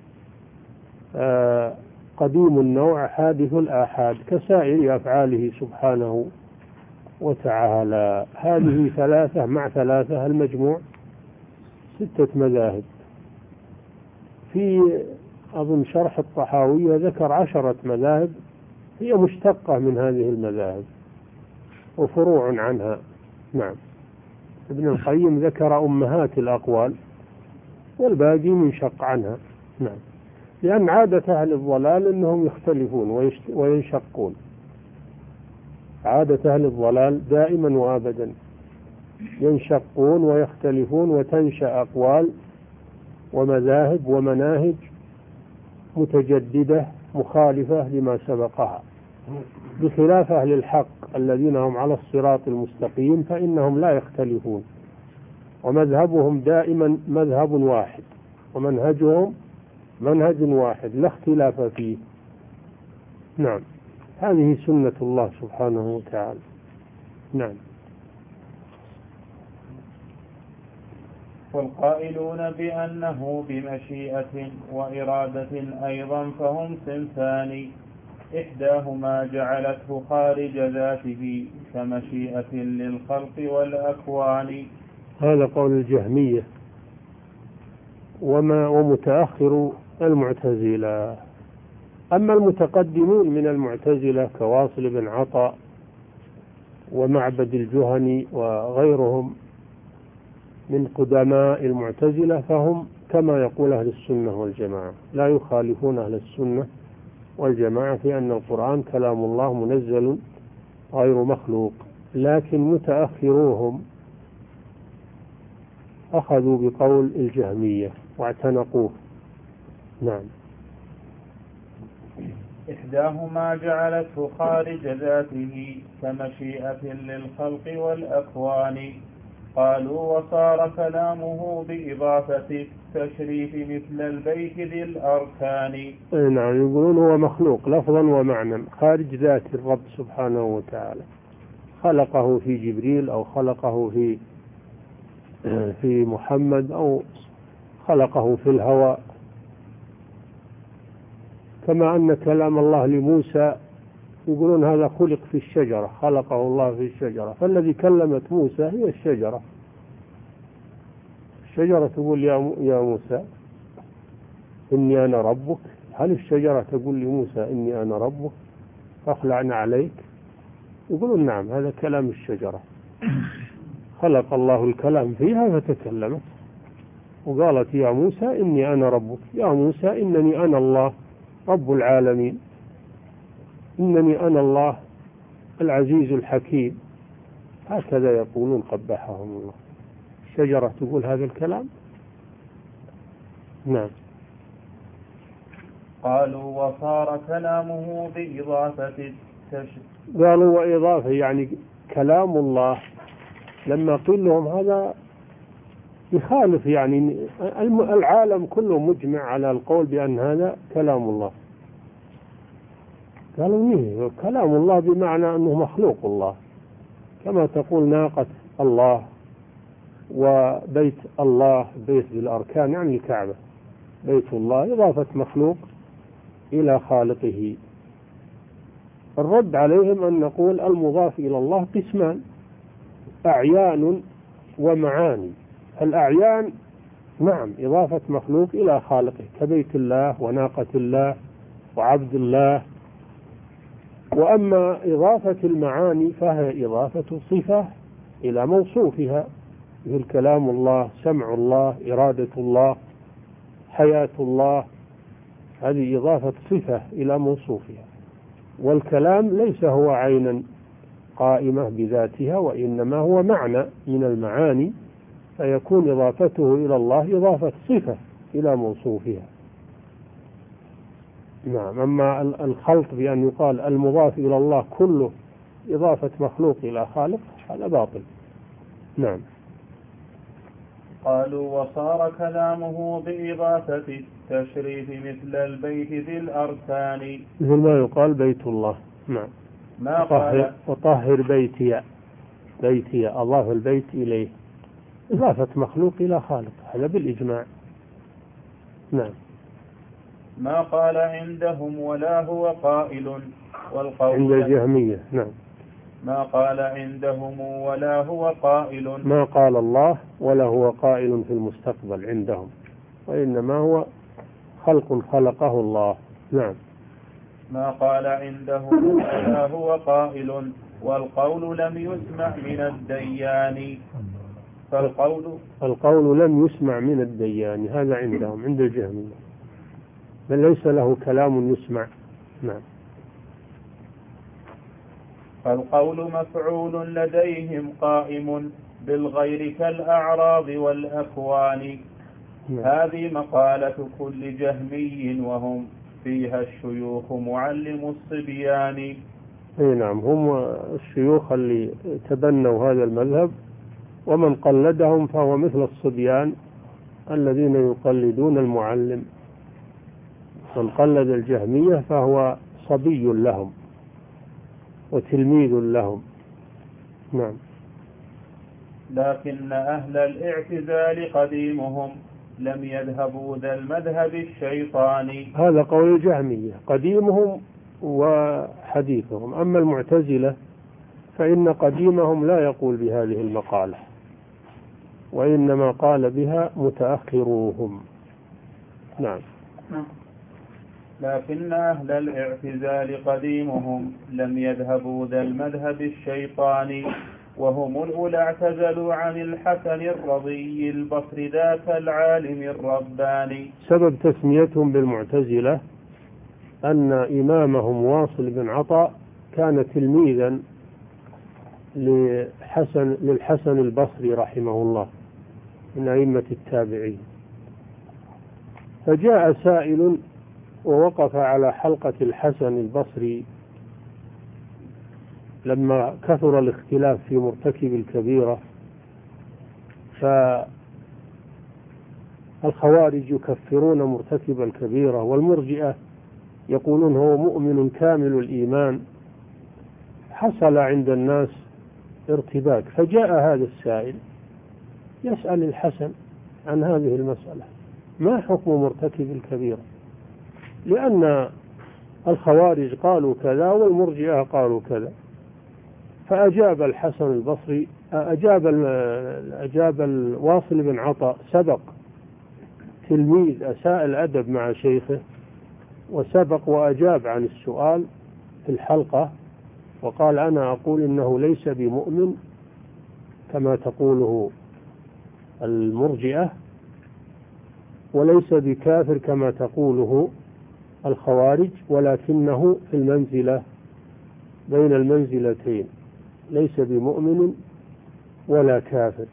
قديم النوع حادث الآحاد كسائر أفعاله سبحانه وتعالى. هذه 3 مع 3 المجموع 6 مذاهب. في أظن شرح الطحاوية ذكر 10 مذاهب هي مشتقة من هذه المذاهب وفروع عنها. نعم. ابن القيم ذكر أمهات الأقوال والباقي منشق عنها. نعم. لأن عادة أهل الضلال أنهم يختلفون وينشقون. عادة أهل الضلال دائما وأبدا ينشقون ويختلفون، وتنشأ أقوال ومذاهب ومناهج متجددة مخالفة لما سبقها، بخلاف أهل الحق الذين هم على الصراط المستقيم فإنهم لا يختلفون، ومذهبهم دائما مذهب واحد، ومنهجهم منهج واحد لا اختلاف فيه. نعم. هذه سنة الله سبحانه وتعالى. نعم. والقائلون بأنه بمشيئة وإرادة أيضا فهم صنفان، إحداهما جعلته خارج ذاته كمشيئة للخلق والأكوان. هذا قول الجهمية ومتأخر المعتزلة. أما المتقدمون من المعتزلة كواصل بن عطاء ومعبد الجهني وغيرهم من قدماء المعتزلة فهم كما يقول أهل السنة والجماعة، لا يخالفون أهل السنة والجماعة في أن القرآن كلام الله منزل غير مخلوق. لكن متأخروهم أخذوا بقول الجهمية واعتنقوه. نعم. إحداهما جعلته خارج ذاته كمشيئة للخلق والأكوان. قالوا وصار كلامه بإضافة التشريف مثل البيت ذي الأركان. نعم. يقولون هو مخلوق لفظا ومعنى خارج ذات الرب سبحانه وتعالى، خلقه في جبريل أو خلقه في محمد أو خلقه في الهواء، كما أن كلام الله لموسى يقولون هذا خلق في الشجرة، خلقه الله في الشجرة، فالذي كلمت موسى هي الشجرة. الشجرة تقول يا موسى إني أنا ربك؟ هل الشجرة تقول لموسى إني أنا ربك فاخلعنا عليك؟ يقولون نعم، هذا كلام الشجرة. خلق الله الكلام فيها فتكلمت وقالت يا موسى إني أنا ربك، يا موسى إنني أنا الله رب العالمين، إنني أنا الله العزيز الحكيم. هكذا يقولون قبحهم الله. الشجرة تقول هذا الكلام؟ نعم. قالوا وصار كلامه بإضافة قالوا وإضافة يعني كلام الله. لما قيل لهم هذا يخالف، يعني العالم كله مجمع على القول بأن هذا كلام الله. قالوا إيه كلام الله بمعنى أنه مخلوق الله، كما تقول ناقة الله وبيت الله، بيت بالأركان يعني الكعبة بيت الله، إضافة مخلوق إلى خالقه. الرد عليهم أن نقول المضاف إلى الله قسمان: أعيان ومعاني. الأعيان نعم إضافة مخلوق إلى خالقه كبيت الله وناقة الله وعبد الله. وأما إضافة المعاني فهي إضافة صفة إلى موصوفها، مثل كلام الله، سمع الله، إرادة الله، حياة الله، هذه إضافة صفة إلى موصوفها. والكلام ليس هو عينا قائمة بذاتها، وإنما هو معنى من المعاني، فيكون إضافته إلى الله إضافة صفة إلى موصوفها. نعم. أما الخلط بأن يقال المضاف إلى الله كله إضافة مخلوق إلى خالق هذا باطل. نعم. قالوا وصار كلامه بإضافة التشريف مثل البيت ذي الأركان، مثل ما يقال بيت الله. نعم. ما قال وطهر بيتي أضاف البيت إليه، إضافة مخلوق إلى خالق، هذا بالإجماع. نعم. ما قال عندهم ولا هو قائل، والقول عند الجهمية. نعم. ما قال عندهم ولا هو قائل، ما قال الله ولا هو قائل في المستقبل عندهم، وإنما هو خلق خلقه الله. نعم. ما قال عندهم ولا هو قائل، والقول لم يسمع من الديان. القول لم يسمع من الديان، هذا عندهم عند الجهمية، بل ليس له كلام يسمع. نعم. فالقول مفعول لديهم قائم بالغير كالأعراض والأكوان. هذه مقالة كل جهمي وهم فيها الشيوخ معلم الصبيان. نعم، هم الشيوخ اللي تبنوا هذا المذهب، ومن قلدهم فهو مثل الصبيان الذين يقلدون المعلم. من قلد الجهمية فهو صبي لهم وتلميذ لهم. نعم. لكن أهل الاعتزال قديمهم لم يذهبوا ذا المذهب الشيطاني. هذا قول الجهمية، قديمهم وحديثهم. أما المعتزلة فإن قديمهم لا يقول بهذه المقالة، وإنما قال بها متأخروهم. نعم. لكن أهل الاعتزال قديمهم لم يذهبوا ذا المذهب الشيطاني، وهم الأولى اعتزلوا عن الحسن الرضي البصري ذاك العالم الرباني. سبب تسميتهم بالمعتزلة أن إمامهم واصل بن عطاء كان تلميذا للحسن البصري رحمه الله من أئمة التابعين. فجاء سائل ووقف على حلقة الحسن البصري لما كثر الاختلاف في مرتكب الكبيرة، فالخوارج يكفرون مرتكب الكبيرة، والمرجئة يقولون هو مؤمن كامل الإيمان. حصل عند الناس ارتباك، فجاء هذا السائل يسأل الحسن عن هذه المسألة: ما حكم مرتكب الكبيرة؟ لأن الخوارج قالوا كذا والمرجئة قالوا كذا. فأجاب الحسن البصري أجاب الواصل بن عطاء سبق تلميذ أساء الأدب مع شيخه، وسبق وأجاب عن السؤال في الحلقة، وقال أنا أقول إنه ليس بمؤمن كما تقوله المرجئة، وليس بكافر كما تقوله الخوارج، ولكنه في المنزلة بين المنزلتين، ليس بمؤمن ولا كافر.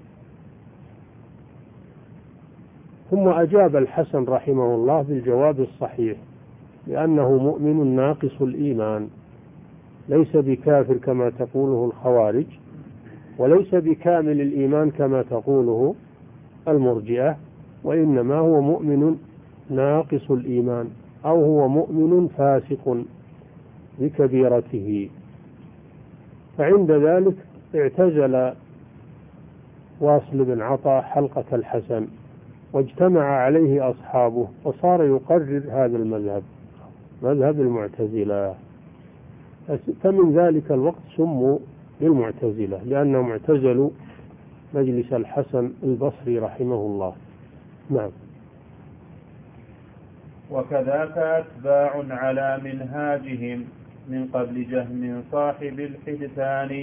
ثم أجاب الحسن رحمه الله بالجواب الصحيح، لأنه مؤمن ناقص الإيمان، ليس بكافر كما تقوله الخوارج، وليس بكامل الإيمان كما تقوله المرجئة، وإنما هو مؤمن ناقص الإيمان، أو هو مؤمن فاسق بكبيرته. فعند ذلك اعتزل واصل بن عطاء حلقة الحسن، واجتمع عليه أصحابه، وصار يقرر هذا المذهب، مذهب المعتزلة. فمن ذلك الوقت سموا بالمعتزلة، لأنهم اعتزلوا مجلس الحسن البصري رحمه الله. نعم. وكذاك أتباع على منهاجهم من قبل جهم صاحب الحدثان،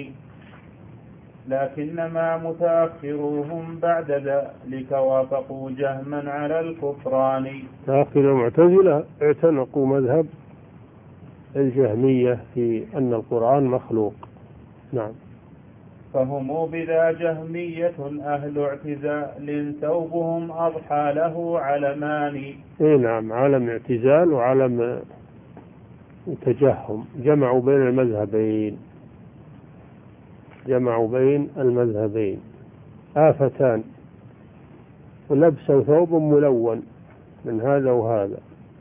لكنما متأخروهم بعد ذلك وافقوا جهما على الكفران. آخر المعتزلة اعتنقوا مذهب الجهمية في أن القرآن مخلوق. نعم. فهم بذا جهمية أهل اعتزال ثوبهم أضحى له علمان. نعم، علم اعتزال وعلم تجهم، جمعوا بين المذهبين آفتان، ولبسوا ثوب ملون من هذا وهذا.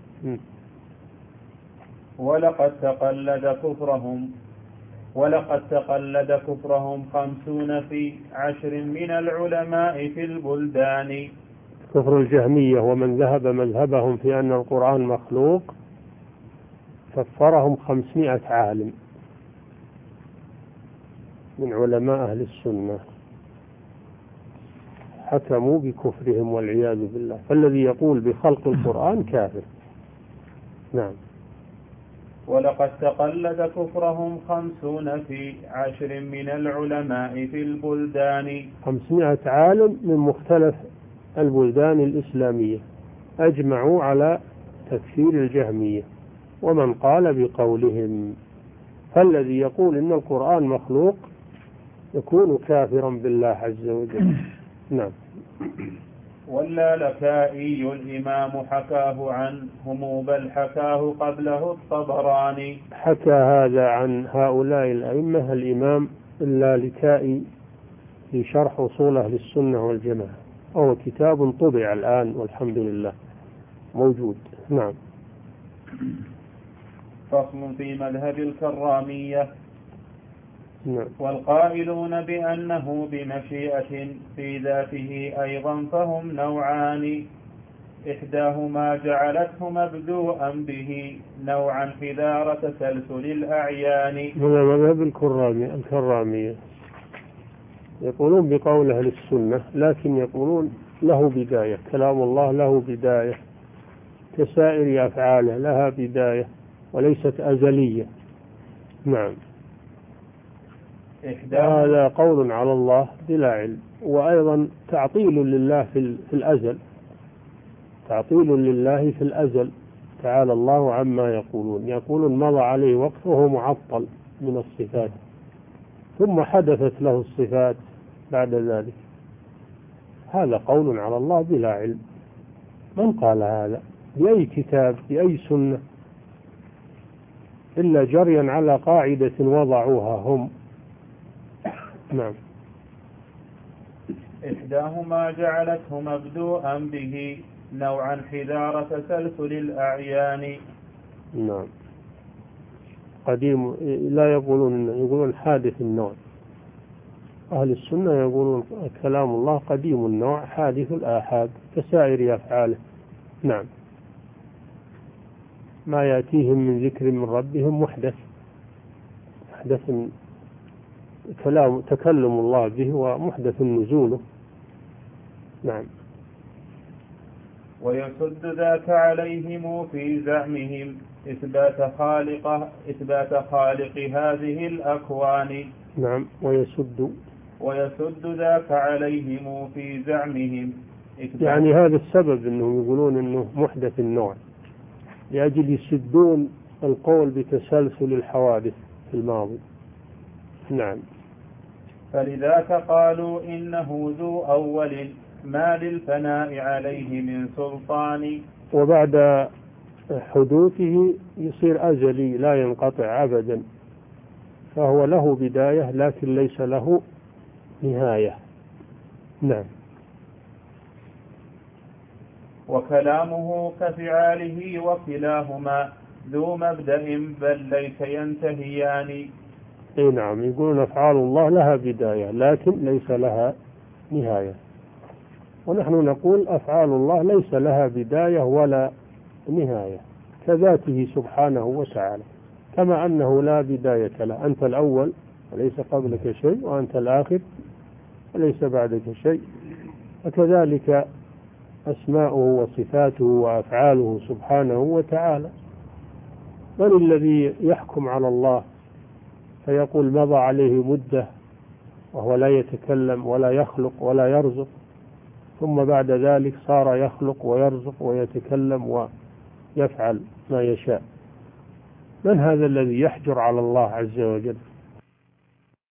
ولقد تقلد كفرهم 50 في 10 من العلماء في البلدان. كفر الجهمية ومن ذهب مذهبهم في أن القرآن مخلوق كفرهم 500 عالم من علماء أهل السنة، حكموا بكفرهم والعياذ بالله. فالذي يقول بخلق القرآن كافر. نعم. ولقد تقلد كفرهم 50 في 10 من العلماء في البلدان. 500 عالم من مختلف البلدان الإسلامية أجمعوا على تكفير الجهمية ومن قال بقولهم. فالذي يقول إن القرآن مخلوق يكون كافرا بالله عز وجل. نعم. واللالكائي الإمام حكاه عنهم، بل حكاه قبله الطبراني. حكى هذا عن هؤلاء الأئمة الإمام اللالكائي في شرح أصول أهل السنة والجماعة، وهو كتاب طبع الآن والحمد لله موجود. نعم. فصل في مذهب الكرامية. نعم. والقائلون بأنه بمشيئة في ذاته أيضا فهم نوعان، إحداهما جعلته مبدوءا به نوعا حذار تسلسل الأعيان. هذا مذهب الكرامية يقولون بقول أهل السنة، لكن يقولون له بداية، كلام الله له بداية كسائر أفعاله، لها بداية وليست أزلية. نعم. هذا قول على الله بلا علم، وأيضا تعطيل لله في الأزل، تعطيل لله في الأزل تعالى الله عما يقولون مضى عليه وقت وهو معطل من الصفات، ثم حدثت له الصفات بعد ذلك. هذا قول على الله بلا علم. من قال هذا؟ بأي كتاب بأي سنة؟ إلا جريا على قاعدة وضعوها هم. نعم. إحداهما جعلته مبدوءا به نوعا حذار تسلسل الأعيان. نعم. قديم لا يقولون حادث النوع. أهل السنة يقولون كلام الله قديم النوع حادث الآحاد كسائر أفعاله. نعم. ما يأتيهم من ذكر من ربهم محدث تكلم الله به ومحدث نزوله. نعم. ويسد ذاك عليهم في زعمهم إثبات خالق هذه الأكوان. نعم. ويسد ذاك عليهم في زعمهم يعني هذا السبب أنهم يقولون أنه محدث النوع، لأجل يسدون القول بتسلسل الحوادث في الماضي. نعم. فلذاك قالوا إنه ذو أول ما للفناء عليه من سلطان. وبعد حدوثه يصير أزلي لا ينقطع أبدا، فهو له بداية لكن ليس له نهاية. نعم. وكلامه كفعاله وكلاهما ذو مبدأ بل ليس ينتهيان. نعم. يقولون أفعال الله لها بداية لكن ليس لها نهاية، ونحن نقول أفعال الله ليس لها بداية ولا نهاية كذاته سبحانه وتعالى، كما أنه لا بداية له، أنت الأول وليس قبلك شيء، وأنت الآخر وليس بعدك شيء، وكذلك أسماؤه وصفاته وأفعاله سبحانه وتعالى. من الذي يحكم على الله فيقول مضى عليه مدة وهو لا يتكلم ولا يخلق ولا يرزق، ثم بعد ذلك صار يخلق ويرزق ويتكلم ويفعل ما يشاء؟ من هذا الذي يحجر على الله عز وجل؟